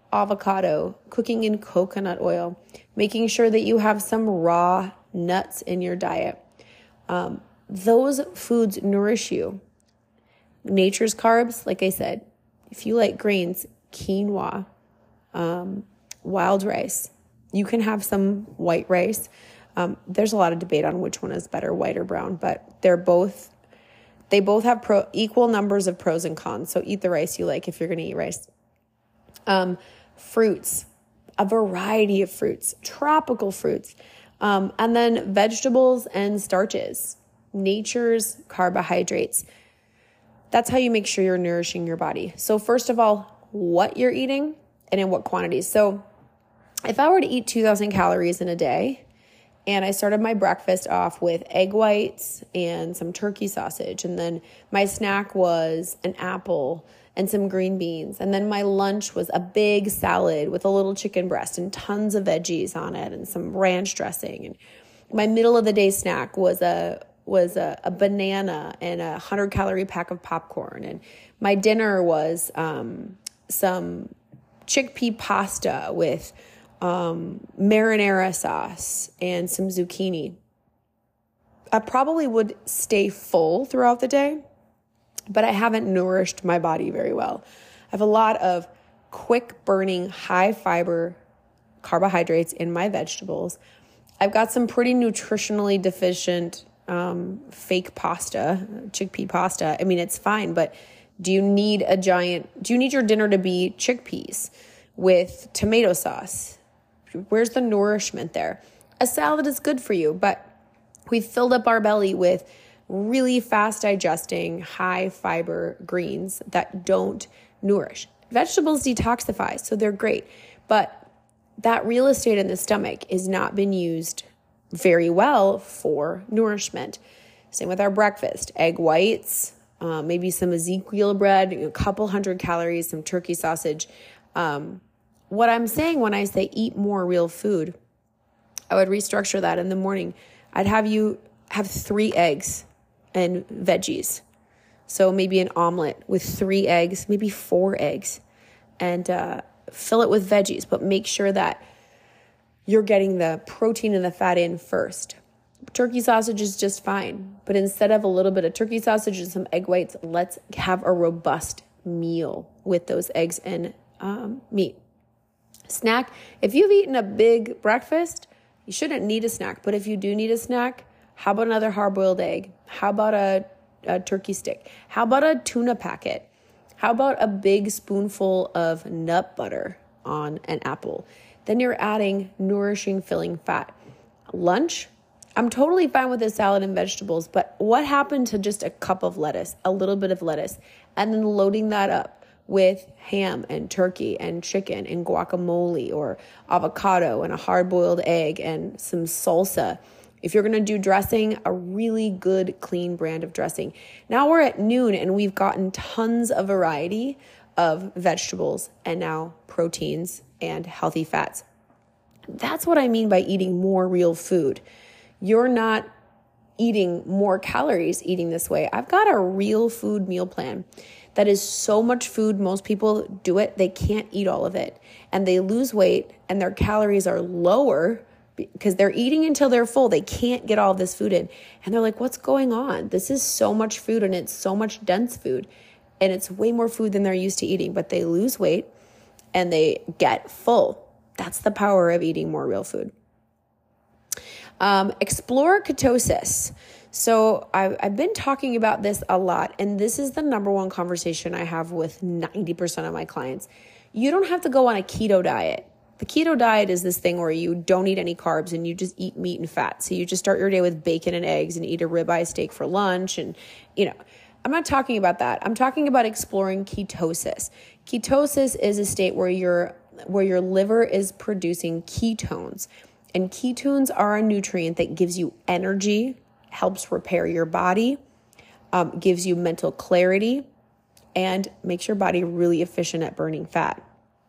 avocado, cooking in coconut oil, making sure that you have some raw nuts in your diet. Um, those foods nourish you. Nature's carbs, like I said, if you like grains, quinoa, um, wild rice, you can have some white rice. Um, there's a lot of debate on which one is better, white or brown, but they're both, they both have pro, equal numbers of pros and cons. So eat the rice you like if you're going to eat rice. Um, fruits, a variety of fruits, tropical fruits, um, and then vegetables and starches, nature's carbohydrates. That's how you make sure you're nourishing your body. So first of all, what you're eating and in what quantities. So if I were to eat two thousand calories in a day, and I started my breakfast off with egg whites and some turkey sausage, and then my snack was an apple and some green beans, and then my lunch was a big salad with a little chicken breast and tons of veggies on it and some ranch dressing, and my middle of the day snack was a was a, a banana and a one hundred calorie pack of popcorn, and my dinner was um, some chickpea pasta with um, marinara sauce and some zucchini. I probably would stay full throughout the day, but I haven't nourished my body very well. I have a lot of quick burning, high fiber carbohydrates in my vegetables. I've got some pretty nutritionally deficient um, fake pasta, chickpea pasta. I mean, it's fine, but do you need a giant, do you need your dinner to be chickpeas with tomato sauce? Where's the nourishment there? A salad is good for you, but we filled up our belly with really fast digesting, high fiber greens that don't nourish. Vegetables detoxify, so they're great, but that real estate in the stomach has not been used very well for nourishment. Same with our breakfast, egg whites, uh, maybe some Ezekiel bread, a couple hundred calories, some turkey sausage. Um, what I'm saying when I say eat more real food, I would restructure that in the morning. I'd have you have three eggs and veggies. So maybe an omelet with three eggs, maybe four eggs, and uh, fill it with veggies, but make sure that you're getting the protein and the fat in first. Turkey sausage is just fine, but instead of a little bit of turkey sausage and some egg whites, let's have a robust meal with those eggs and um, meat. Snack, if you've eaten a big breakfast, you shouldn't need a snack, but if you do need a snack, how about another hard-boiled egg? How about a, a turkey stick? How about a tuna packet? How about a big spoonful of nut butter on an apple? Then you're adding nourishing, filling fat. Lunch, I'm totally fine with a salad and vegetables, but what happened to just a cup of lettuce, a little bit of lettuce, and then loading that up with ham and turkey and chicken and guacamole or avocado and a hard-boiled egg and some salsa? If you're going to do dressing, a really good, clean brand of dressing. Now we're at noon and we've gotten tons of variety of vegetables and now proteins and healthy fats. That's what I mean by eating more real food. You're not eating more calories eating this way. I've got a real food meal plan that is so much food. Most people do it. They can't eat all of it and they lose weight and their calories are lower because they're eating until they're full. They can't get all this food in. And they're like, what's going on? This is so much food and it's so much dense food. And it's way more food than they're used to eating. But they lose weight and they get full. That's the power of eating more real food. Um, explore ketosis. So I've, I've been talking about this a lot. And this is the number one conversation I have with ninety percent of my clients. You don't have to go on a keto diet. The keto diet is this thing where you don't eat any carbs and you just eat meat and fat. So you just start your day with bacon and eggs and eat a ribeye steak for lunch. And, you know, I'm not talking about that. I'm talking about exploring ketosis. Ketosis is a state where your where your liver is producing ketones. And ketones are a nutrient that gives you energy, helps repair your body, um, gives you mental clarity, and makes your body really efficient at burning fat.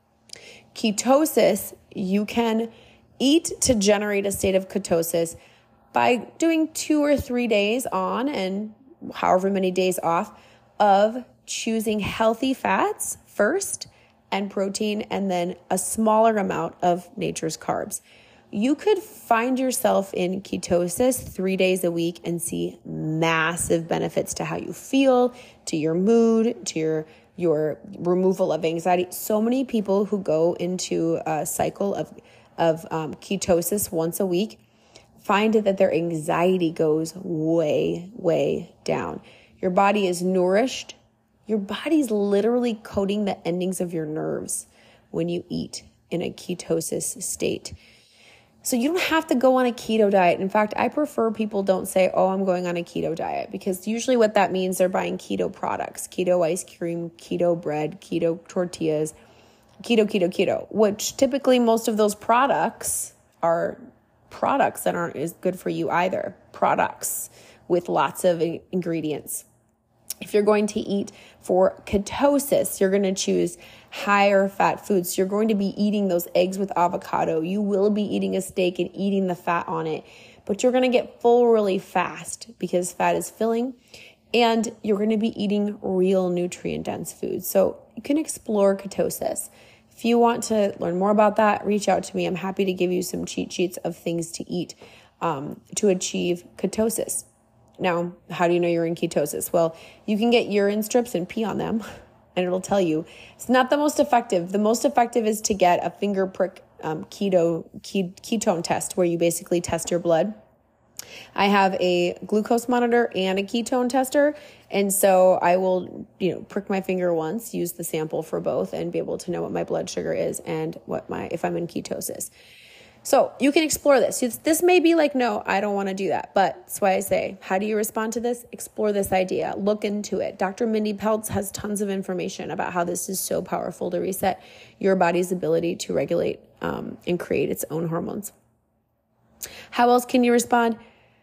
Ketosis, you can eat to generate a state of ketosis by doing two or three days on and however many days off of choosing healthy fats first and protein, and then a smaller amount of nature's carbs. You could find yourself in ketosis three days a week and see massive benefits to how you feel, to your mood, to your your removal of anxiety. So many people who go into a cycle of, of um, ketosis once a week find that their anxiety goes way, way down. Your body is nourished. Your body's literally coating the endings of your nerves when you eat in a ketosis state. So you don't have to go on a keto diet. In fact, I prefer people don't say, oh, I'm going on a keto diet, because usually what that means, they're buying keto products, keto ice cream, keto bread, keto tortillas, keto, keto, keto, which typically most of those products are products that aren't as good for you either. Products with lots of ingredients. If you're going to eat for ketosis, you're going to choose higher fat foods. So you're going to be eating those eggs with avocado. You will be eating a steak and eating the fat on it, but you're going to get full really fast because fat is filling, and you're going to be eating real nutrient dense foods. So you can explore ketosis. If you want to learn more about that, reach out to me. I'm happy to give you some cheat sheets of things to eat um, to achieve ketosis. Now, how do you know you're in ketosis? Well, you can get urine strips and pee on them, and it'll tell you. It's not the most effective. The most effective is to get a finger prick um, keto ke- ketone test, where you basically test your blood. I have a glucose monitor and a ketone tester, and so I will, you know, prick my finger once, use the sample for both, and be able to know what my blood sugar is and what my if I'm in ketosis. So you can explore this. This may be like, no, I don't want to do that. But that's why I say, how do you respond to this? Explore this idea. Look into it. Doctor Mindy Peltz has tons of information about how this is so powerful to reset your body's ability to regulate um, and create its own hormones. How else can you respond?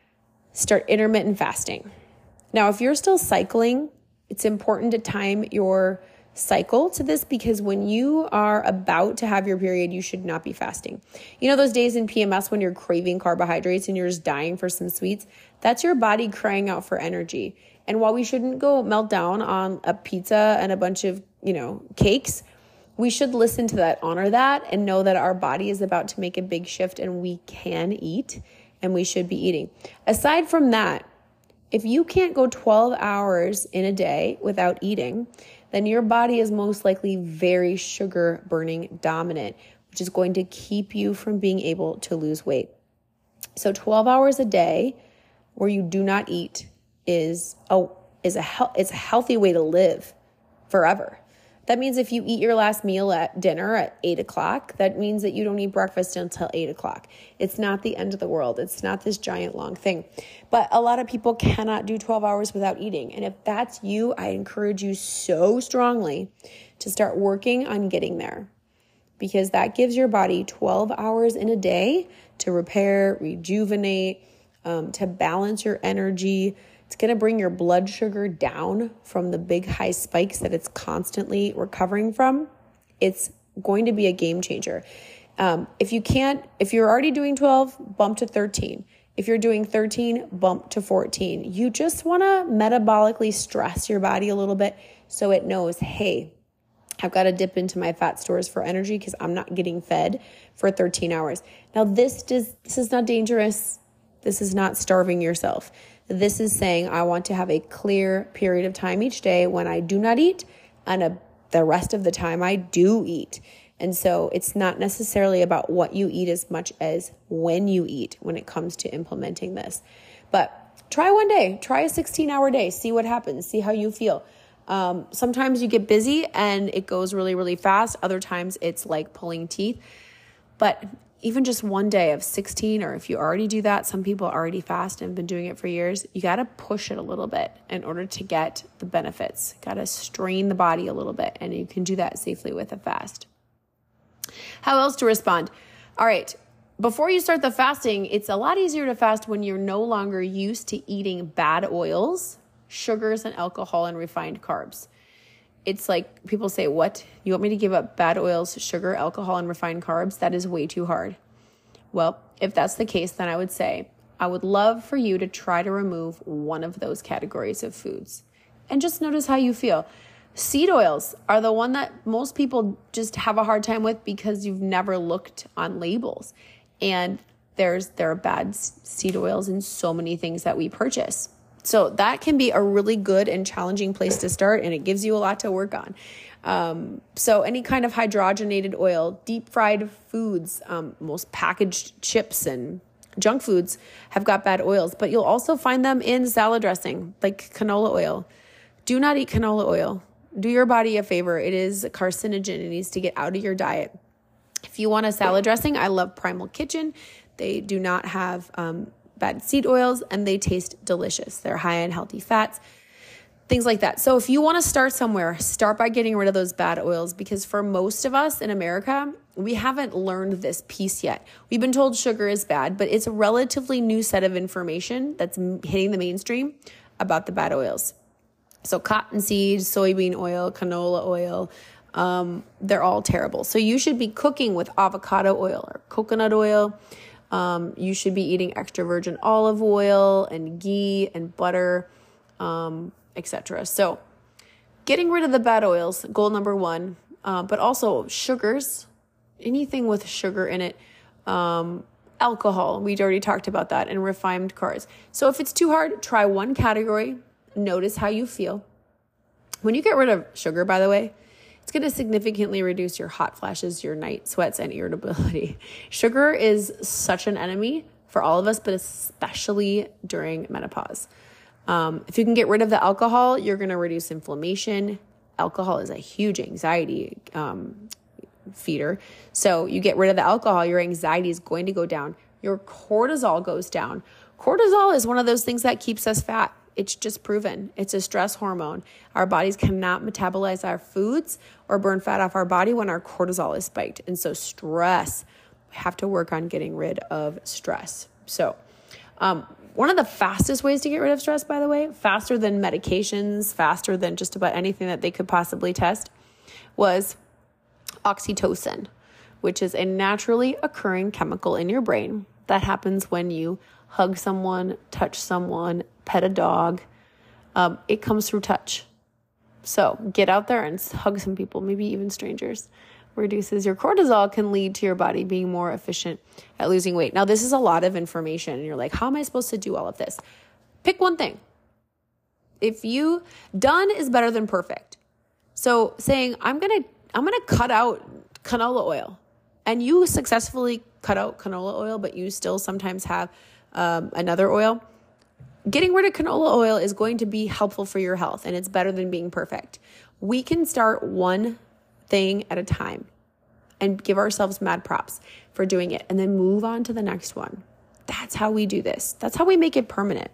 Start intermittent fasting. Now, if you're still cycling, it's important to time your cycle to this, because when you are about to have your period, you should not be fasting. You know those days in P M S when you're craving carbohydrates and you're just dying for some sweets? That's your body crying out for energy. And while we shouldn't go melt down on a pizza and a bunch of, you know, cakes, we should listen to that, honor that, and know that our body is about to make a big shift and we can eat and we should be eating. Aside from that, if you can't go twelve hours in a day without eating, then your body is most likely very sugar burning dominant, which is going to keep you from being able to lose weight. So twelve hours a day where you do not eat is a, is a, he- it's a healthy way to live forever. That means if you eat your last meal at dinner at eight o'clock, that means that you don't eat breakfast until eight o'clock. It's not the end of the world. It's not this giant long thing. But a lot of people cannot do twelve hours without eating. And if that's you, I encourage you so strongly to start working on getting there, because that gives your body twelve hours in a day to repair, rejuvenate, um, to balance your energy. It's going to bring your blood sugar down from the big high spikes that it's constantly recovering from. It's going to be a game changer. Um, if you can't, if you're already doing twelve, bump to thirteen. If you're doing thirteen, bump to fourteen. You just want to metabolically stress your body a little bit so it knows, hey, I've got to dip into my fat stores for energy because I'm not getting fed for thirteen hours. Now, this does, this is not dangerous. This is not starving yourself. This is saying I want to have a clear period of time each day when I do not eat, and a, the rest of the time I do eat. And so it's not necessarily about what you eat as much as when you eat when it comes to implementing this. But try one day, try a sixteen hour day, see what happens, see how you feel. Um, sometimes you get busy and it goes really, really fast. Other times it's like pulling teeth. But even just one day of sixteen, or if you already do that, some people already fast and have been doing it for years, you got to push it a little bit in order to get the benefits. Got to strain the body a little bit, and you can do that safely with a fast. How else to respond? All right. Before you start the fasting, it's a lot easier to fast when you're no longer used to eating bad oils, sugars, and alcohol and refined carbs. It's like people say, what? You want me to give up bad oils, sugar, alcohol, and refined carbs? That is way too hard. Well, if that's the case, then I would say, I would love for you to try to remove one of those categories of foods and just notice how you feel. Seed oils are the one that most people just have a hard time with because you've never looked on labels. And there's there are bad seed oils in so many things that we purchase. So that can be a really good and challenging place to start, and it gives you a lot to work on. Um, so any kind of hydrogenated oil, deep fried foods, um, most packaged chips and junk foods have got bad oils, but you'll also find them in salad dressing, like canola oil. Do not eat canola oil. Do your body a favor. It is a carcinogen. It needs to get out of your diet. If you want a salad dressing, I love Primal Kitchen. They do not have um, bad seed oils, and they taste delicious. They're high in healthy fats, things like that. So if you want to start somewhere, start by getting rid of those bad oils, because for most of us in America, we haven't learned this piece yet. We've been told sugar is bad, but it's a relatively new set of information that's hitting the mainstream about the bad oils. So cottonseed, soybean oil, canola oil, um, they're all terrible. So you should be cooking with avocado oil or coconut oil. Um, you should be eating extra virgin olive oil and ghee and butter, um, et cetera. So getting rid of the bad oils, goal number one, uh, but also sugars, anything with sugar in it, um, alcohol, we'd already talked about that, and refined carbs. So if it's too hard, try one category. Notice how you feel. When you get rid of sugar, by the way, it's going to significantly reduce your hot flashes, your night sweats, and irritability. Sugar is such an enemy for all of us, but especially during menopause. Um, if you can get rid of the alcohol, you're going to reduce inflammation. Alcohol is a huge anxiety um, feeder. So you get rid of the alcohol, your anxiety is going to go down. Your cortisol goes down. Cortisol is one of those things that keeps us fat. It's just proven. It's a stress hormone. Our bodies cannot metabolize our foods or burn fat off our body when our cortisol is spiked. And so stress, we have to work on getting rid of stress. So um, one of the fastest ways to get rid of stress, by the way, faster than medications, faster than just about anything that they could possibly test, was oxytocin, which is a naturally occurring chemical in your brain that happens when you hug someone, touch someone, pet a dog. Um, it comes through touch. So get out there and hug some people, maybe even strangers. Reduces your cortisol, can lead to your body being more efficient at losing weight. Now, this is a lot of information, and you're like, how am I supposed to do all of this? Pick one thing. If you, done is better than perfect. So saying, I'm going to, I'm going to cut out canola oil, and you successfully cut out canola oil, but you still sometimes have um, another oil. Getting rid of canola oil is going to be helpful for your health, and it's better than being perfect. We can start one thing at a time and give ourselves mad props for doing it, and then move on to the next one. That's how we do this. That's how we make it permanent.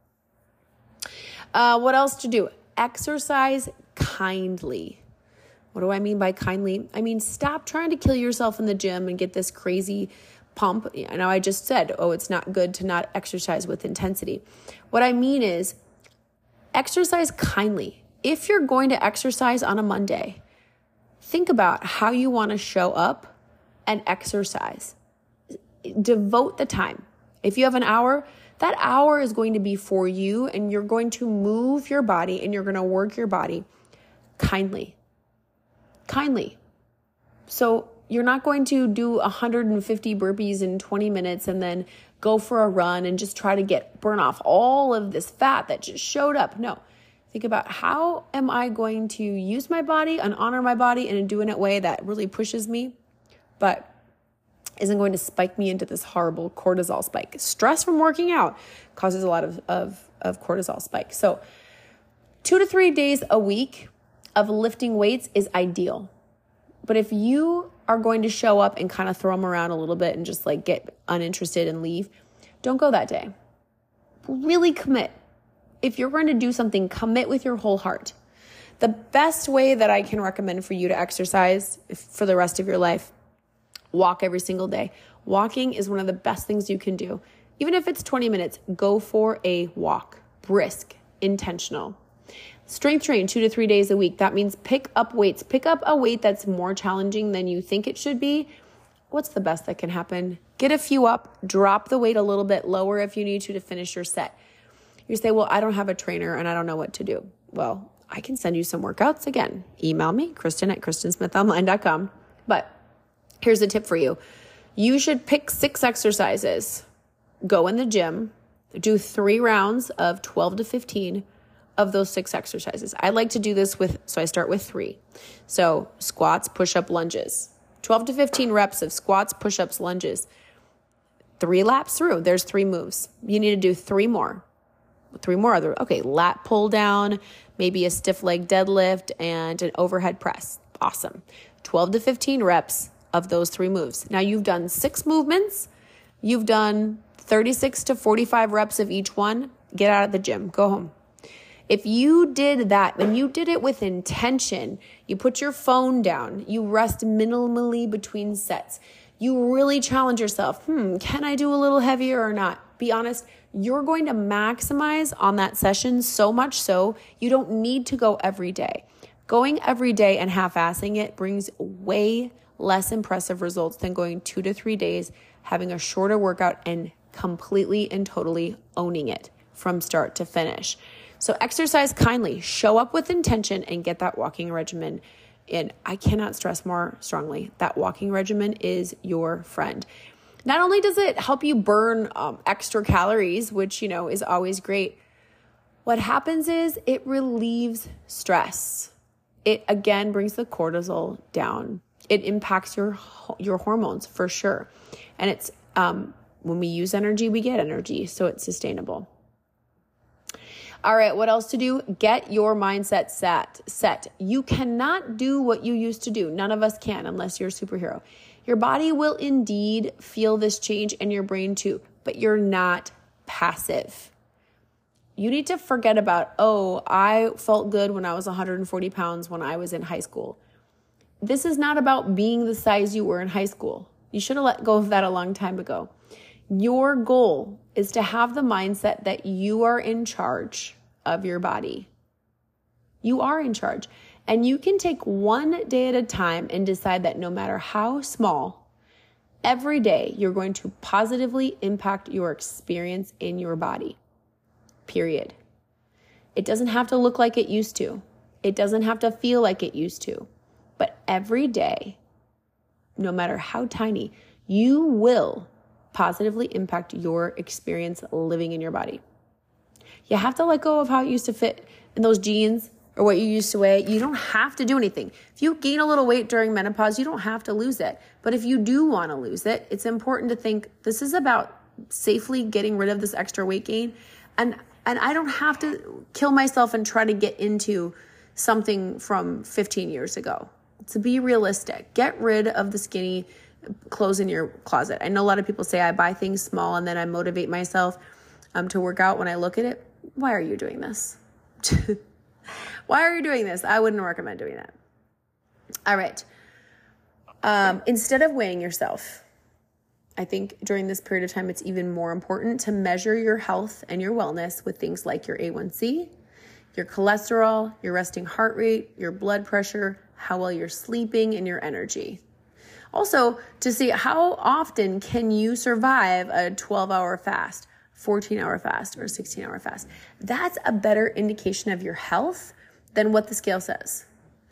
Uh, what else to do? Exercise kindly. What do I mean by kindly? I mean, stop trying to kill yourself in the gym and get this crazy pump. I know I just said, oh, it's not good to not exercise with intensity. What I mean is exercise kindly. If you're going to exercise on a Monday, think about how you want to show up and exercise. Devote the time. If you have an hour, that hour is going to be for you, and you're going to move your body and you're going to work your body kindly. Kindly. So you're not going to do one hundred fifty burpees in twenty minutes and then go for a run and just try to get burn off all of this fat that just showed up. No. Think about, how am I going to use my body and honor my body and do it in a way that really pushes me, but isn't going to spike me into this horrible cortisol spike. Stress from working out causes a lot of, of, of cortisol spike. So two to three days a week of lifting weights is ideal. But if you are going to show up and kind of throw them around a little bit and just like get uninterested and leave, don't go that day. Really commit. If you're going to do something, commit with your whole heart. The best way that I can recommend for you to exercise for the rest of your life, walk every single day. Walking is one of the best things you can do. Even if it's twenty minutes, go for a walk. Brisk, intentional. Strength train two to three days a week. That means pick up weights. Pick up a weight that's more challenging than you think it should be. What's the best that can happen? Get a few up, drop the weight a little bit lower if you need to to finish your set. You say, well, I don't have a trainer and I don't know what to do. Well, I can send you some workouts. Again, email me, Kristen at kristen smith online dot com. But here's a tip for you. You should pick six exercises, go in the gym, do three rounds of twelve to fifteen of those six exercises. I like to do this with, so I start with three. So squats, push-up, lunges, twelve to fifteen reps of squats, push-ups, lunges, three laps through. There's three moves. You need to do three more, three more other. Okay. Lat pull down, maybe a stiff leg deadlift and an overhead press. Awesome. twelve to fifteen reps of those three moves. Now you've done six movements. You've done thirty-six to forty-five reps of each one. Get out of the gym, go home. If you did that, and you did it with intention, you put your phone down, you rest minimally between sets, you really challenge yourself, hmm, can I do a little heavier or not? Be honest, you're going to maximize on that session so much so you don't need to go every day. Going every day and half-assing it brings way less impressive results than going two to three days, having a shorter workout and completely and totally owning it from start to finish. So exercise kindly, show up with intention, and get that walking regimen in. I cannot stress more strongly that walking regimen is your friend. Not only does it help you burn um, extra calories, which, you know, is always great, what happens is it relieves stress. It, again, brings the cortisol down. It impacts your your hormones for sure. And it's um, when we use energy, we get energy. So it's sustainable. All right, what else to do? Get your mindset set. set. You cannot do what you used to do. None of us can unless you're a superhero. Your body will indeed feel this change, and your brain too, but you're not passive. You need to forget about, oh, I felt good when I was one hundred forty pounds when I was in high school. This is not about being the size you were in high school. You should have let go of that a long time ago. Your goal is to have the mindset that you are in charge of your body. You are in charge. And you can take one day at a time and decide that no matter how small, every day you're going to positively impact your experience in your body. Period. It doesn't have to look like it used to. It doesn't have to feel like it used to. But every day, no matter how tiny, you will positively impact your experience living in your body. You have to let go of how it used to fit in those jeans or what you used to weigh. You don't have to do anything. If you gain a little weight during menopause, you don't have to lose it. But if you do want to lose it, it's important to think this is about safely getting rid of this extra weight gain. And, and I don't have to kill myself and try to get into something from fifteen years ago. To be realistic, get rid of the skinny clothes in your closet. I know a lot of people say I buy things small and then I motivate myself um, to work out when I look at it. Why are you doing this? Why are you doing this? I wouldn't recommend doing that. All right. Um, instead of weighing yourself, I think during this period of time, it's even more important to measure your health and your wellness with things like your A one C, your cholesterol, your resting heart rate, your blood pressure, how well you're sleeping, and your energy. Also, to see how often can you survive a twelve-hour fast, fourteen-hour fast, or sixteen-hour fast. That's a better indication of your health than what the scale says.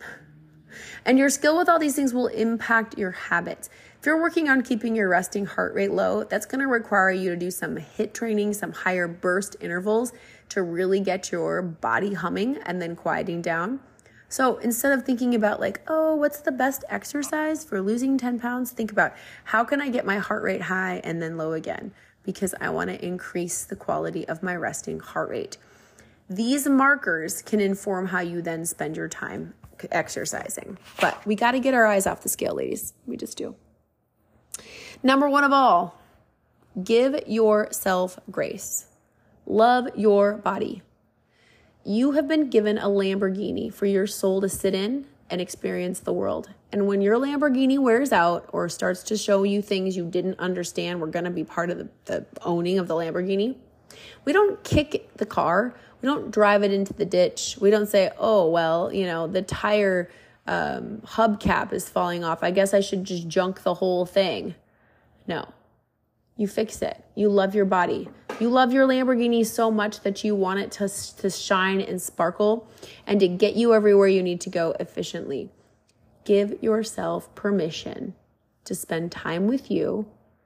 And your skill with all these things will impact your habits. If you're working on keeping your resting heart rate low, that's going to require you to do some HIIT training, some higher burst intervals to really get your body humming and then quieting down. So instead of thinking about like, oh, what's the best exercise for losing ten pounds? Think about how can I get my heart rate high and then low again? Because I want to increase the quality of my resting heart rate. These markers can inform how you then spend your time exercising. But we got to get our eyes off the scale, ladies. We just do. Number one of all, give yourself grace. Love your body. You have been given a Lamborghini for your soul to sit in and experience the world. And when your Lamborghini wears out or starts to show you things you didn't understand were going to be part of the, the owning of the Lamborghini, we don't kick the car. We don't drive it into the ditch. We don't say, oh, well, you know, the tire um, hubcap is falling off. I guess I should just junk the whole thing. No. You fix it. You love your body. You love your Lamborghini so much that you want it to, to shine and sparkle and to get you everywhere you need to go efficiently. Give yourself permission to spend time with you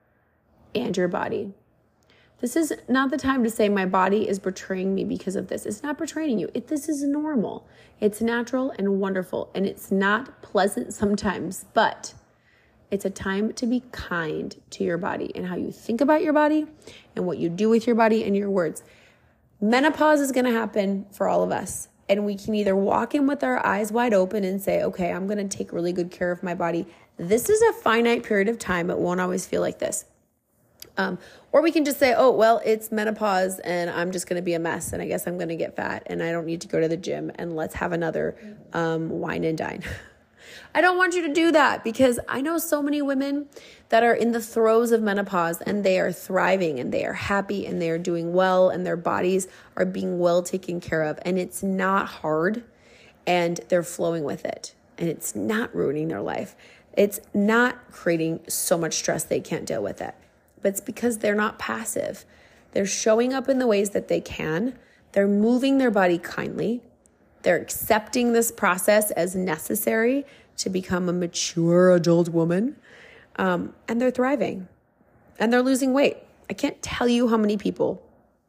and your body. This is not the time to say my body is betraying me because of this. It's not betraying you. It, this is normal. It's natural and wonderful, and it's not pleasant sometimes, but it's a time to be kind to your body and how you think about your body and what you do with your body and your words. Menopause is going to happen for all of us, and we can either walk in with our eyes wide open and say, okay, I'm going to take really good care of my body. This is a finite period of time. It won't always feel like this. Um, or we can just say, oh, well, it's menopause and I'm just going to be a mess and I guess I'm going to get fat and I don't need to go to the gym and let's have another um, wine and dine. I don't want you to do that because I know so many women that are in the throes of menopause and they are thriving and they are happy and they are doing well and their bodies are being well taken care of, and it's not hard and they're flowing with it and it's not ruining their life. It's not creating so much stress they can't deal with it. But it's because they're not passive. They're showing up in the ways that they can. They're moving their body kindly. They're accepting this process as necessary to become a mature adult woman. Um, and they're thriving. And they're losing weight. I can't tell you how many people,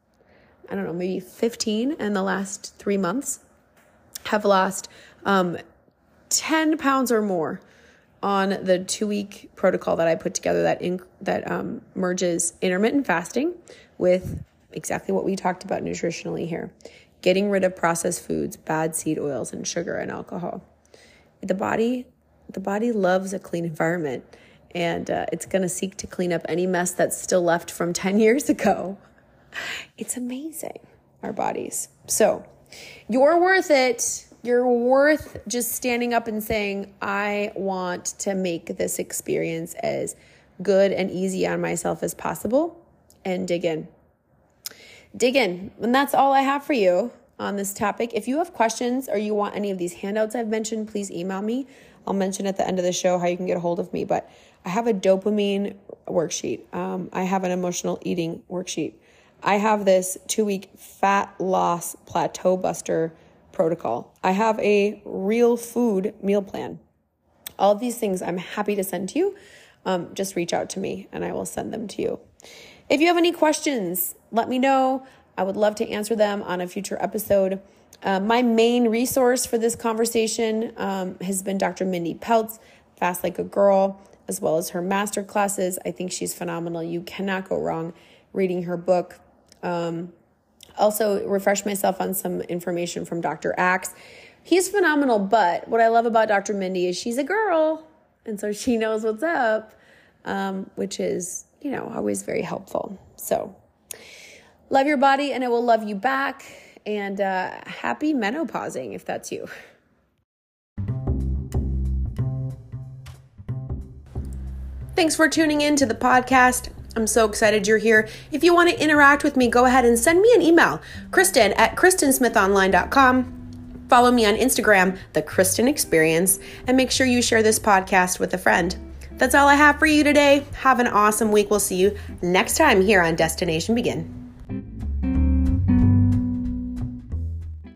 I don't know, maybe fifteen in the last three months have lost um, ten pounds or more on the two-week protocol that I put together that in, that um, merges intermittent fasting with exactly what we talked about nutritionally here. Getting rid of processed foods, bad seed oils, and sugar and alcohol. The body, the body loves a clean environment, and uh, it's going to seek to clean up any mess that's still left from ten years ago. It's amazing, our bodies. So you're worth it. You're worth just standing up and saying, I want to make this experience as good and easy on myself as possible, and dig in. Dig in. And that's all I have for you on this topic. If you have questions or you want any of these handouts I've mentioned, please email me. I'll mention at the end of the show how you can get a hold of me. But I have a dopamine worksheet. Um, I have an emotional eating worksheet. I have this two-week fat loss plateau buster protocol. I have a real food meal plan. All of these things I'm happy to send to you. Um, just reach out to me and I will send them to you. If you have any questions, let me know. I would love to answer them on a future episode. Uh, my main resource for this conversation um, has been Doctor Mindy Pelz, Fast Like a Girl, as well as her master classes. I think she's phenomenal. You cannot go wrong reading her book. Um, Also, refresh myself on some information from Doctor Axe. He's phenomenal, but what I love about Doctor Mindy is she's a girl, and so she knows what's up, um, which is, you know, always very helpful. So, love your body, and it will love you back, and uh, happy menopausing if that's you. Thanks for tuning in to the podcast. I'm so excited you're here. If you want to interact with me, go ahead and send me an email, Kristen at kristen smith online dot com. Follow me on Instagram, The Kristen Experience, and make sure you share this podcast with a friend. That's all I have for you today. Have an awesome week. We'll see you next time here on Destination Begin.